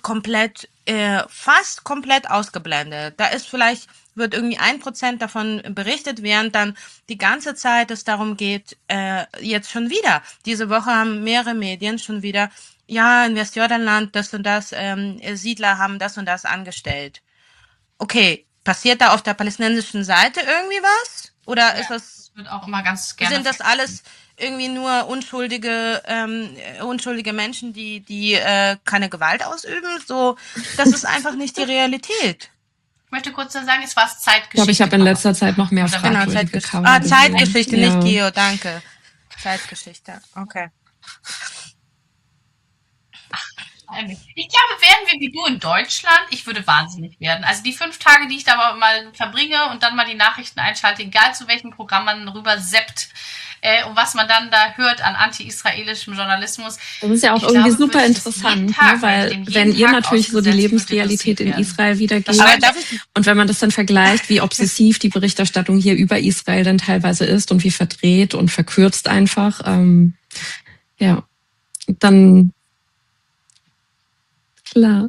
fast komplett ausgeblendet. Da ist wird irgendwie 1% davon berichtet, während dann die ganze Zeit es darum geht, jetzt schon wieder. Diese Woche haben mehrere Medien schon wieder, ja, in Westjordanland das und das, Siedler haben das und das angestellt. Okay, passiert da auf der palästinensischen Seite irgendwie was? Oder ist das, wird auch immer ganz gerne. sind das alles irgendwie nur unschuldige Menschen, die keine Gewalt ausüben? So, das ist einfach nicht die Realität. Ich möchte kurz sagen, es war Zeitgeschichte. Ich glaube, ich habe in letzter Zeit noch mehr fragwürdige Cover gesehen. Zeitgeschichte, nicht Geo, danke. Zeitgeschichte, okay. Ich glaube, wären wir wie du in Deutschland, ich würde wahnsinnig werden. Also die 5 Tage, die ich da mal verbringe und dann mal die Nachrichten einschalte, egal zu welchem Programm man rüber seppt, und was man dann da hört an anti-israelischem Journalismus. Das ist ja auch irgendwie super interessant, ne? Weil wenn ihr natürlich so die Lebensrealität in Israel wiedergebt und wenn man das dann vergleicht, wie obsessiv die Berichterstattung hier über Israel dann teilweise ist und wie verdreht und verkürzt einfach, ja, dann klar.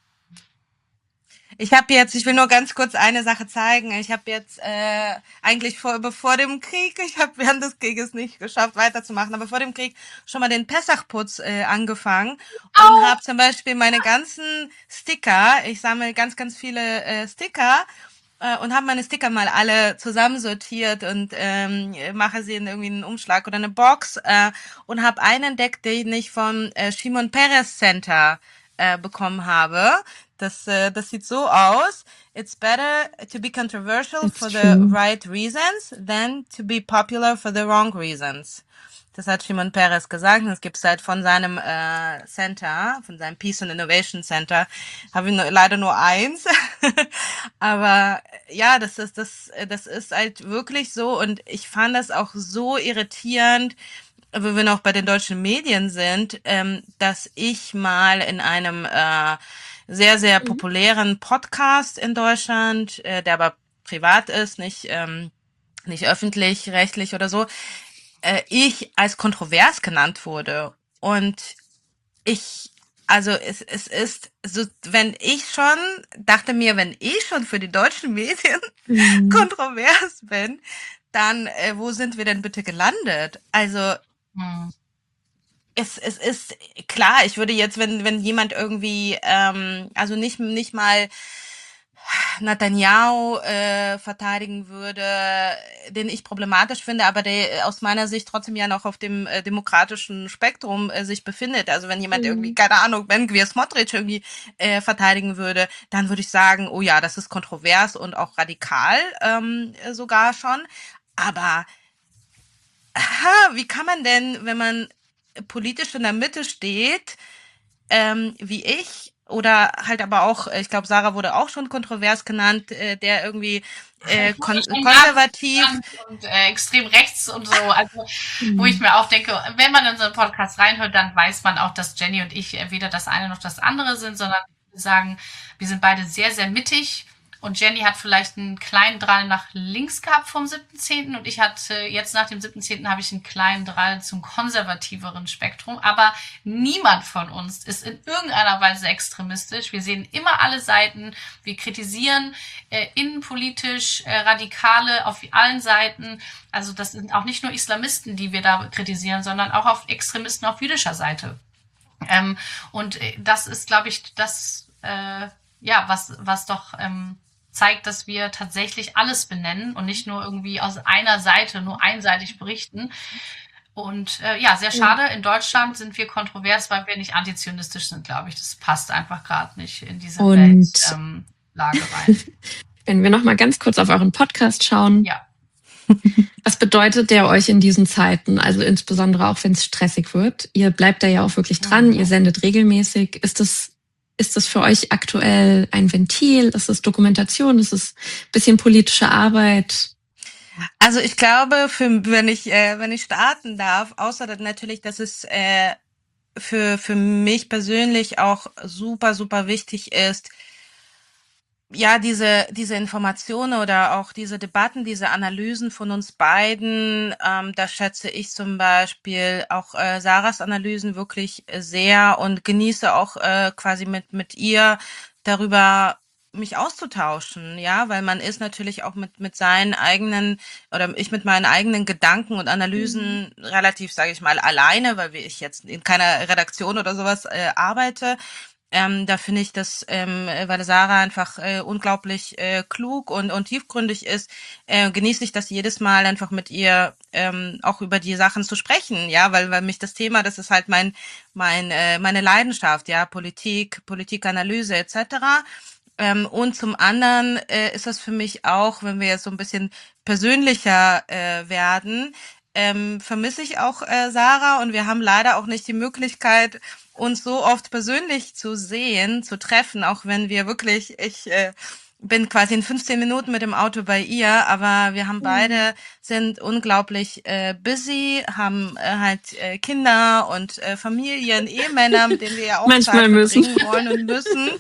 Ich will nur ganz kurz eine Sache zeigen. Ich habe jetzt eigentlich bevor dem Krieg, ich habe während des Krieges nicht geschafft weiterzumachen, aber vor dem Krieg schon mal den Pessachputz angefangen und habe zum Beispiel meine ganzen Sticker, ich sammle ganz, ganz viele Sticker und habe meine Sticker mal alle zusammensortiert und mache sie in irgendwie einen Umschlag oder eine Box und habe einen entdeckt, den ich vom Shimon Peres Center bekommen habe. Das sieht so aus. it's better to be controversial That's for the true. right reasons than to be popular for the wrong reasons. Das hat Shimon Peres gesagt, und das gibt's halt von seinem Center, von seinem Peace and Innovation Center, habe ich leider nur eins. Aber ja, das ist halt wirklich so, und ich fand das auch so irritierend, wo wir noch bei den deutschen Medien sind, dass ich mal in einem sehr, sehr populären Podcast in Deutschland, der aber privat ist, nicht öffentlich-rechtlich oder so, ich als kontrovers genannt wurde. Und es ist so, wenn ich schon für die deutschen Medien kontrovers bin, dann wo sind wir denn bitte gelandet? Also es ist klar, ich würde jetzt, wenn jemand irgendwie, also nicht mal Netanyahu verteidigen würde, den ich problematisch finde, aber der aus meiner Sicht trotzdem ja noch auf dem demokratischen Spektrum sich befindet. Also wenn jemand irgendwie, keine Ahnung, Ben-Gvir Smotrich irgendwie verteidigen würde, dann würde ich sagen, oh ja, das ist kontrovers und auch radikal sogar schon. Aber wie kann man denn, wenn man politisch in der Mitte steht, wie ich, oder halt aber auch, ich glaube, Sarah wurde auch schon kontrovers genannt, der irgendwie konservativ und extrem rechts und so, also wo ich mir auch denke, wenn man in so einen Podcast reinhört, dann weiß man auch, dass Jenny und ich weder das eine noch das andere sind, sondern wir sagen, wir sind beide sehr, sehr mittig. Und Jenny hat vielleicht einen kleinen Drall nach links gehabt vom 7.10. und ich hatte jetzt nach dem 7.10. habe ich einen kleinen Drall zum konservativeren Spektrum. Aber niemand von uns ist in irgendeiner Weise extremistisch. Wir sehen immer alle Seiten. Wir kritisieren innenpolitisch Radikale auf allen Seiten. Also das sind auch nicht nur Islamisten, die wir da kritisieren, sondern auch auf Extremisten auf jüdischer Seite. Und das ist, glaube ich, das was doch zeigt, dass wir tatsächlich alles benennen und nicht nur irgendwie aus einer Seite nur einseitig berichten. Und sehr schade, in Deutschland sind wir kontrovers, weil wir nicht antizionistisch sind, glaube ich. Das passt einfach gerade nicht in diese Weltlage rein. Wenn wir noch mal ganz kurz auf euren Podcast schauen. Ja. Was bedeutet der euch in diesen Zeiten? Also insbesondere auch, wenn es stressig wird. Ihr bleibt da ja auch wirklich dran, ihr sendet regelmäßig. Ist das für euch aktuell ein Ventil? Ist es Dokumentation? Ist es ein bisschen politische Arbeit? Also ich glaube, wenn ich starten darf, außer natürlich, dass es für mich persönlich auch super, super wichtig ist, ja, diese Informationen oder auch diese Debatten, diese Analysen von uns beiden, da schätze ich zum Beispiel auch Sarahs Analysen wirklich sehr und genieße auch quasi mit ihr darüber mich auszutauschen, ja, weil man ist natürlich auch mit seinen eigenen, oder ich mit meinen eigenen Gedanken und Analysen relativ, sage ich mal, alleine, weil ich jetzt in keiner Redaktion oder sowas arbeite. Da finde ich, dass, weil Sarah einfach unglaublich klug und tiefgründig ist, genieße ich das jedes Mal einfach mit ihr auch über die Sachen zu sprechen, ja, weil mich das Thema, das ist halt meine Leidenschaft, ja, Politikanalyse etc. Und zum anderen ist das für mich auch, wenn wir jetzt so ein bisschen persönlicher werden, vermisse ich auch Sarah, und wir haben leider auch nicht die Möglichkeit, uns so oft persönlich zu sehen, zu treffen, auch wenn wir wirklich, ich bin quasi in 15 Minuten mit dem Auto bei ihr, aber wir haben sind unglaublich busy, haben halt Kinder und Familien, Ehemänner, mit denen wir ja auch manchmal Zeit müssen verbringen wollen und müssen.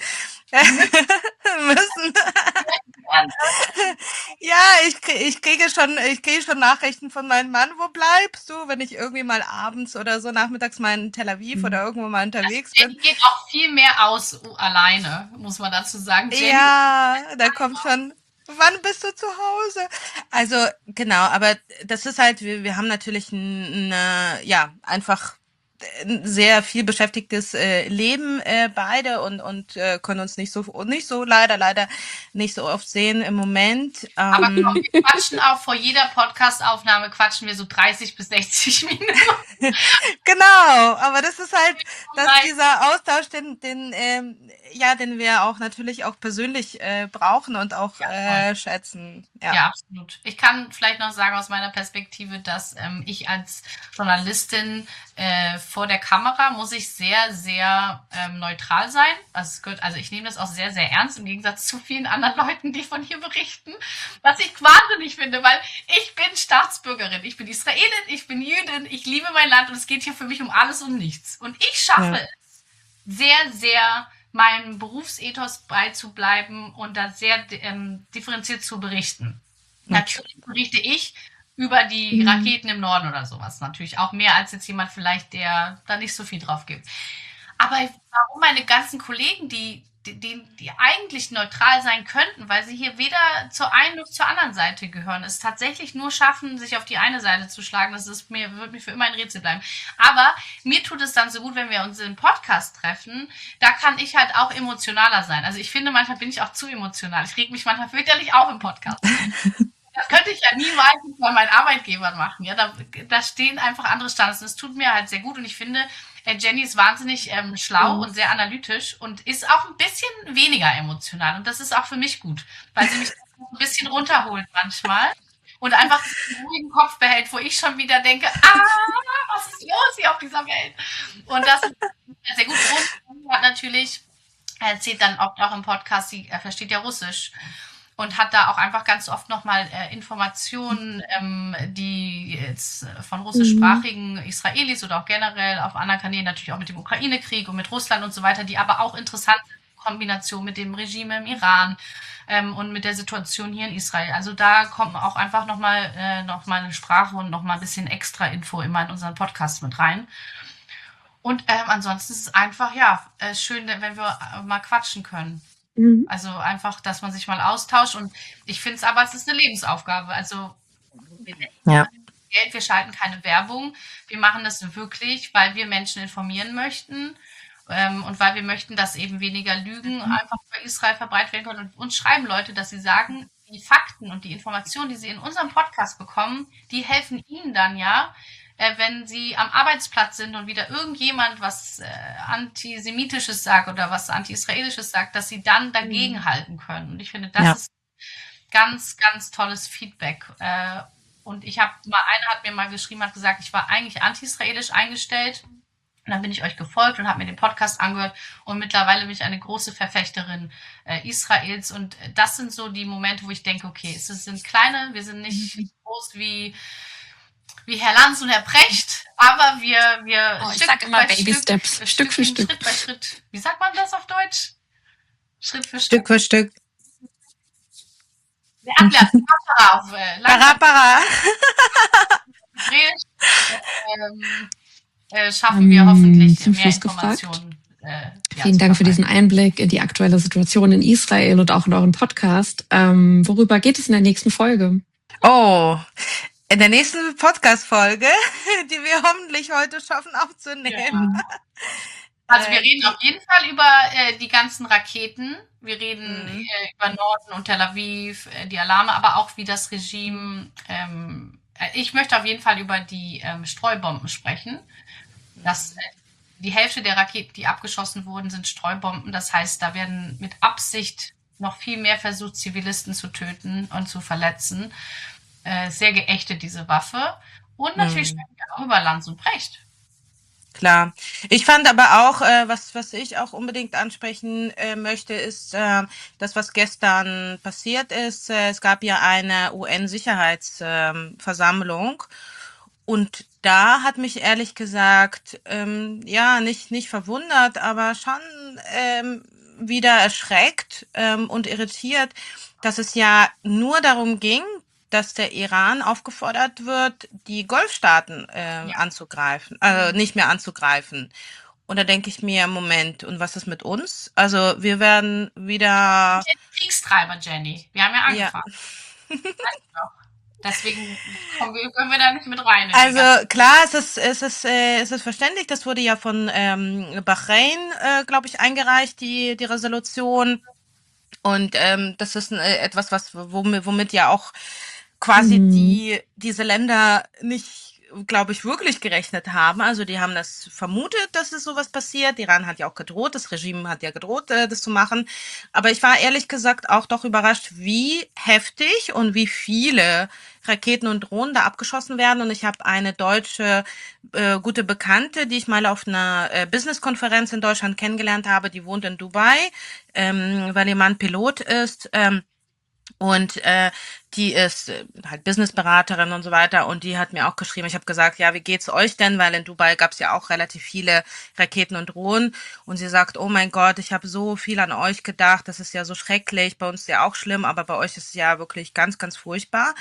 Ja, ich kriege schon Nachrichten von meinem Mann, wo bleibst du, wenn ich irgendwie mal abends oder so nachmittags mal in Tel Aviv oder irgendwo mal unterwegs bin. Jenny geht auch viel mehr aus alleine, muss man dazu sagen. Jenny, ja, da kommt schon, wann bist du zu Hause? Also genau, aber das ist halt, wir haben natürlich einfach ein sehr viel beschäftigtes Leben beide und können uns nicht so leider nicht so oft sehen im Moment. Aber komm, wir quatschen auch vor jeder Podcast-Aufnahme, quatschen wir so 30 bis 60 Minuten. Genau, aber das ist halt, dieser Austausch, den wir auch natürlich auch persönlich brauchen und auch schätzen. Ja, absolut. Ich kann vielleicht noch sagen aus meiner Perspektive, dass ich als Journalistin vor der Kamera muss ich sehr, sehr neutral sein. Also ich nehme das auch sehr, sehr ernst im Gegensatz zu vielen anderen Leuten, die von hier berichten, was ich wahnsinnig finde, weil ich bin Staatsbürgerin, ich bin Israelin, ich bin Jüdin, ich liebe mein Land und es geht hier für mich um alles und nichts. Und ich schaffe es sehr, sehr meinem Berufsethos beizubleiben und da sehr differenziert zu berichten. Natürlich berichte ich über die Raketen im Norden oder sowas. Natürlich auch mehr als jetzt jemand vielleicht, der da nicht so viel drauf gibt. Aber warum meine ganzen Kollegen, die eigentlich neutral sein könnten, weil sie hier weder zur einen noch zur anderen Seite gehören, es tatsächlich nur schaffen, sich auf die eine Seite zu schlagen, wird mir für immer ein Rätsel bleiben. Aber mir tut es dann so gut, wenn wir uns im Podcast treffen, da kann ich halt auch emotionaler sein. Also ich finde, manchmal bin ich auch zu emotional. Ich reg mich manchmal fürchterlich auf im Podcast. Das könnte ich ja niemals bei meinen Arbeitgebern machen. Ja, da stehen einfach andere Standards. Und das tut mir halt sehr gut. Und ich finde, Jenny ist wahnsinnig schlau und sehr analytisch und ist auch ein bisschen weniger emotional. Und das ist auch für mich gut, weil sie mich ein bisschen runterholt manchmal und einfach einen ruhigen Kopf behält, wo ich schon wieder denke, was ist los hier auf dieser Welt? Und das ist sehr gut. Und hat natürlich, erzählt dann auch im Podcast, sie versteht ja Russisch. Und hat da auch einfach ganz oft nochmal Informationen, die jetzt von russischsprachigen Israelis oder auch generell auf anderen Kanälen, natürlich auch mit dem Ukraine-Krieg und mit Russland und so weiter, die aber auch interessant sind in Kombination mit dem Regime im Iran und mit der Situation hier in Israel. Also da kommt auch einfach nochmal eine Sprache und nochmal ein bisschen extra Info immer in unseren Podcast mit rein. Und ansonsten ist es einfach, schön, wenn wir mal quatschen können. Also einfach, dass man sich mal austauscht und ich finde es aber, es ist eine Lebensaufgabe. Also wir Geld, wir schalten keine Werbung. Wir machen das wirklich, weil wir Menschen informieren möchten und weil wir möchten, dass eben weniger Lügen einfach über Israel verbreitet werden können. Und uns schreiben Leute, dass sie sagen, die Fakten und die Informationen, die sie in unserem Podcast bekommen, die helfen ihnen dann wenn sie am Arbeitsplatz sind und wieder irgendjemand was Antisemitisches sagt oder was Anti-Israelisches sagt, dass sie dann dagegenhalten können. Und ich finde, das ist ganz, ganz tolles Feedback. Und einer hat mir mal geschrieben, hat gesagt, ich war eigentlich anti-israelisch eingestellt. Und dann bin ich euch gefolgt und habe mir den Podcast angehört. Und mittlerweile bin ich eine große Verfechterin Israels. Und das sind so die Momente, wo ich denke, okay, wir sind nicht groß wie Herr Lanz und Herr Precht, aber wir ich sag immer Baby Steps, Stück für Stück. Schritt bei Schritt. Wie sagt man das auf Deutsch? Schritt für Stück für Stück. Der Ablauf, Parapara. Schaffen wir hoffentlich zum mehr Schluss Informationen. Vielen Dank für diesen Einblick in die aktuelle Situation in Israel und auch in euren Podcast. Worüber geht es in der nächsten Folge? In der nächsten Podcast-Folge, die wir hoffentlich heute schaffen aufzunehmen. Ja. Also wir reden auf jeden Fall über die ganzen Raketen. Wir reden über Norden und Tel Aviv, die Alarme, aber auch wie das Regime. Ich möchte auf jeden Fall über die Streubomben sprechen. Die Hälfte der Raketen, die abgeschossen wurden, sind Streubomben. Das heißt, da werden mit Absicht noch viel mehr versucht, Zivilisten zu töten und zu verletzen. Sehr geächtet, diese Waffe. Und natürlich sprechen wir auch über Lanz und Precht. Klar. Ich fand aber auch, was ich auch unbedingt ansprechen möchte, ist das, was gestern passiert ist. Es gab ja eine UN-Sicherheitsversammlung und da hat mich ehrlich gesagt, nicht verwundert, aber schon wieder erschreckt und irritiert, dass es ja nur darum ging, dass der Iran aufgefordert wird, die Golfstaaten anzugreifen, nicht mehr anzugreifen. Und da denke ich mir, Moment, und was ist mit uns? Also wir werden wieder... Kriegstreiber, Jenny. Wir haben ja angefangen. Deswegen können wir da nicht mit rein. Also klar, es ist verständlich, das wurde ja von Bahrain, glaube ich, eingereicht, die Resolution. Und das ist etwas, womit ja auch quasi diese Länder nicht, glaube ich, wirklich gerechnet haben. Also die haben das vermutet, dass es sowas passiert. Iran hat ja auch gedroht, das Regime hat ja gedroht, das zu machen. Aber ich war ehrlich gesagt auch doch überrascht, wie heftig und wie viele Raketen und Drohnen da abgeschossen werden. Und ich habe eine deutsche gute Bekannte, die ich mal auf einer Business-Konferenz in Deutschland kennengelernt habe, die wohnt in Dubai, weil ihr Mann Pilot ist. Und die ist halt Businessberaterin und so weiter und die hat mir auch geschrieben, ich habe gesagt, ja, wie geht's euch denn? Weil in Dubai gab's ja auch relativ viele Raketen und Drohnen und sie sagt, oh mein Gott, ich habe so viel an euch gedacht, das ist ja so schrecklich, bei uns ist ja auch schlimm, aber bei euch ist es ja wirklich ganz, ganz furchtbar.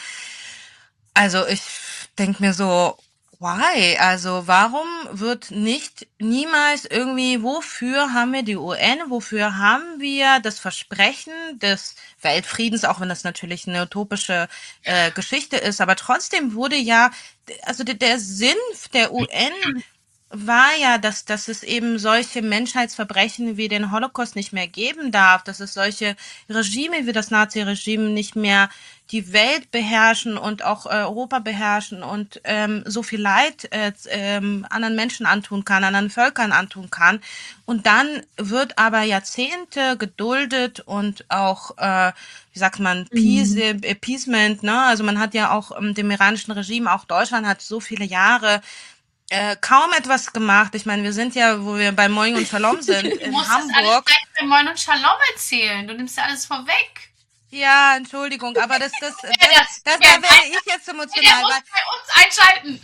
Also ich denke mir so, why? Also warum wird nicht niemals irgendwie, wofür haben wir die UN, wofür haben wir das Versprechen des Weltfriedens, auch wenn das natürlich eine utopische Geschichte ist, aber trotzdem wurde ja, also der Sinn der UN war ja, dass es eben solche Menschheitsverbrechen wie den Holocaust nicht mehr geben darf, dass es solche Regime wie das Nazi-Regime nicht mehr die Welt beherrschen und auch Europa beherrschen und so viel Leid anderen Menschen antun kann, anderen Völkern antun kann. Und dann wird aber Jahrzehnte geduldet und auch, wie sagt man, Appeasement, ne? Also man hat ja auch dem iranischen Regime, auch Deutschland hat so viele Jahre kaum etwas gemacht. Ich meine, wir sind ja, wo wir bei Moin und Shalom sind, in Du musst Hamburg. das alles gleich bei Moin und Shalom erzählen. Du nimmst ja alles vorweg. Ja, Entschuldigung, aber da werde ich jetzt Der emotional. muss bei uns einschalten.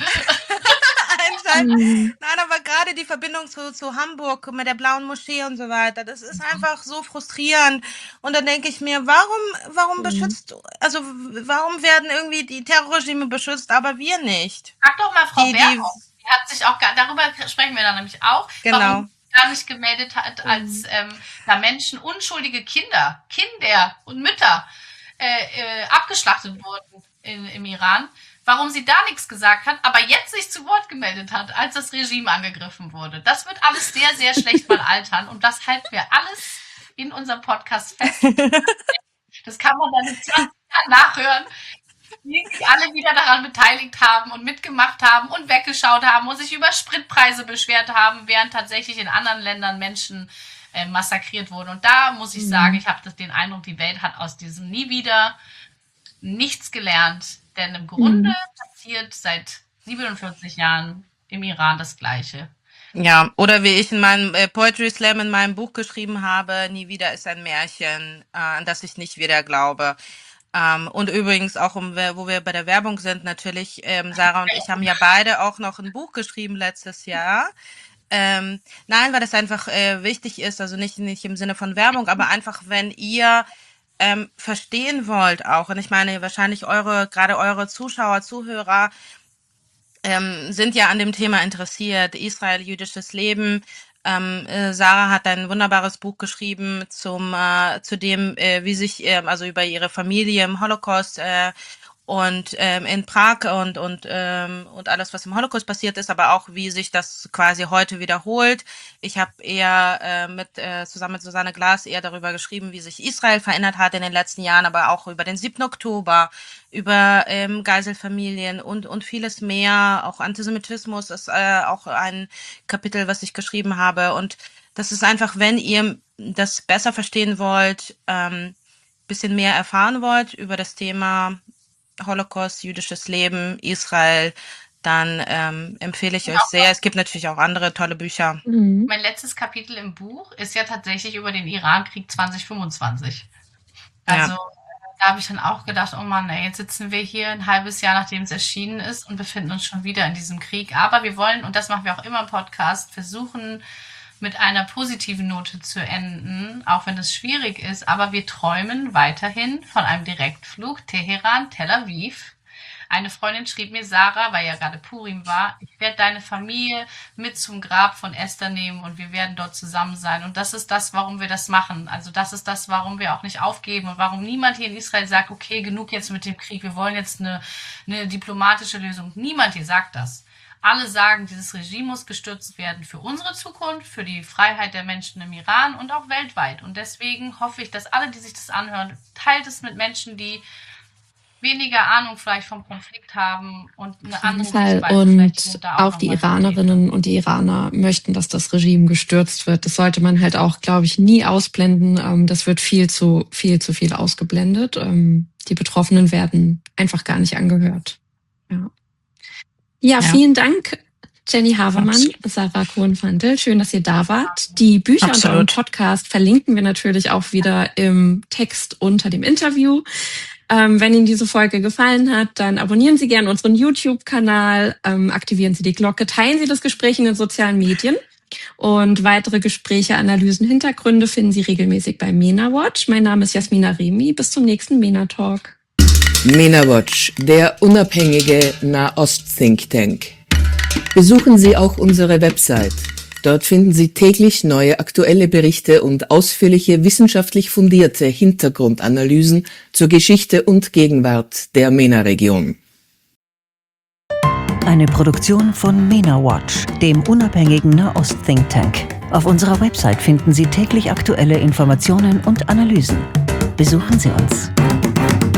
Nein, aber gerade die Verbindung zu Hamburg mit der Blauen Moschee und so weiter, das ist einfach so frustrierend. Und dann denke ich mir, warum warum werden irgendwie die Terrorregime beschützt, aber wir nicht? Frag doch mal Frau Baerbock. Die hat sich auch, darüber sprechen wir dann nämlich auch, Genau. warum sie gar nicht gemeldet hat, als da Menschen, unschuldige Kinder und Mütter abgeschlachtet wurden im Iran, warum sie da nichts gesagt hat, aber jetzt sich zu Wort gemeldet hat, als das Regime angegriffen wurde. Das wird alles sehr, sehr schlecht mal altern und das halten wir alles in unserem Podcast fest. Das kann man dann in 20 Jahren nachhören, wie sich alle wieder daran beteiligt haben und mitgemacht haben und weggeschaut haben und sich über Spritpreise beschwert haben, während tatsächlich in anderen Ländern Menschen massakriert wurden. Und da muss ich sagen, ich habe den Eindruck, die Welt hat aus diesem nie wieder nichts gelernt. Denn im Grunde passiert seit 47 Jahren im Iran das Gleiche. Ja, oder wie ich in meinem Poetry Slam in meinem Buch geschrieben habe, nie wieder ist ein Märchen, an das ich nicht wieder glaube. Und übrigens auch, wo wir bei der Werbung sind, natürlich, Sarah und ich haben ja beide auch noch ein Buch geschrieben letztes Jahr. Nein, weil das einfach wichtig ist, also nicht im Sinne von Werbung, aber einfach, wenn ihr verstehen wollt auch, und ich meine, wahrscheinlich gerade eure Zuschauer, Zuhörer sind ja an dem Thema interessiert, Israel, jüdisches Leben. Sarah hat ein wunderbares Buch geschrieben zu dem, wie sich, also über ihre Familie im Holocaust und in Prag und alles, was im Holocaust passiert ist, aber auch wie sich das quasi heute wiederholt. Ich habe eher zusammen mit Susanne Glas eher darüber geschrieben, wie sich Israel verändert hat in den letzten Jahren, aber auch über den 7. Oktober, über Geiselfamilien und vieles mehr. Auch Antisemitismus ist auch ein Kapitel, was ich geschrieben habe. Und das ist einfach, wenn ihr das besser verstehen wollt, bisschen mehr erfahren wollt über das Thema Holocaust, jüdisches Leben, Israel, dann empfehle ich euch sehr. Es gibt natürlich auch andere tolle Bücher. Mein letztes Kapitel im Buch ist ja tatsächlich über den Irankrieg 2025. Also da habe ich dann auch gedacht, oh Mann, ey, jetzt sitzen wir hier ein halbes Jahr, nachdem es erschienen ist und befinden uns schon wieder in diesem Krieg. Aber wir wollen, und das machen wir auch immer im Podcast, versuchen, mit einer positiven Note zu enden, auch wenn es schwierig ist. Aber wir träumen weiterhin von einem Direktflug Teheran, Tel Aviv, Eine Freundin schrieb mir, Sarah, weil ja gerade Purim war, ich werde deine Familie mit zum Grab von Esther nehmen und wir werden dort zusammen sein. Und das ist das, warum wir das machen. Also das ist das, warum wir auch nicht aufgeben und warum niemand hier in Israel sagt, okay, genug jetzt mit dem Krieg, wir wollen jetzt eine diplomatische Lösung. Niemand hier sagt das. Alle sagen, dieses Regime muss gestürzt werden für unsere Zukunft, für die Freiheit der Menschen im Iran und auch weltweit. Und deswegen hoffe ich, dass alle, die sich das anhören, teilt es mit Menschen, die weniger Ahnung vielleicht vom Konflikt haben und eine andere Sichtweise Und vielleicht da auch die Iranerinnen und die Iraner möchten, dass das Regime gestürzt wird. Das sollte man halt auch, glaube ich, nie ausblenden. Das wird viel zu viel ausgeblendet. Die Betroffenen werden einfach gar nicht angehört. Ja, vielen Dank, Jenny Havermann, Sarah Cohen-Fantel. Schön, dass ihr da wart. Die Bücher und euren Podcast verlinken wir natürlich auch wieder im Text unter dem Interview. Wenn Ihnen diese Folge gefallen hat, dann abonnieren Sie gerne unseren YouTube-Kanal, aktivieren Sie die Glocke, teilen Sie das Gespräch in den sozialen Medien und weitere Gespräche, Analysen, Hintergründe finden Sie regelmäßig bei MENA Watch. Mein Name ist Jasmin Aremi. Bis zum nächsten MENA Talk. MENA Watch, der unabhängige Nahost-Think Tank. Besuchen Sie auch unsere Website. Dort finden Sie täglich neue aktuelle Berichte und ausführliche wissenschaftlich fundierte Hintergrundanalysen zur Geschichte und Gegenwart der MENA-Region. Eine Produktion von MENA Watch, dem unabhängigen Nahost-Think Tank. Auf unserer Website finden Sie täglich aktuelle Informationen und Analysen. Besuchen Sie uns.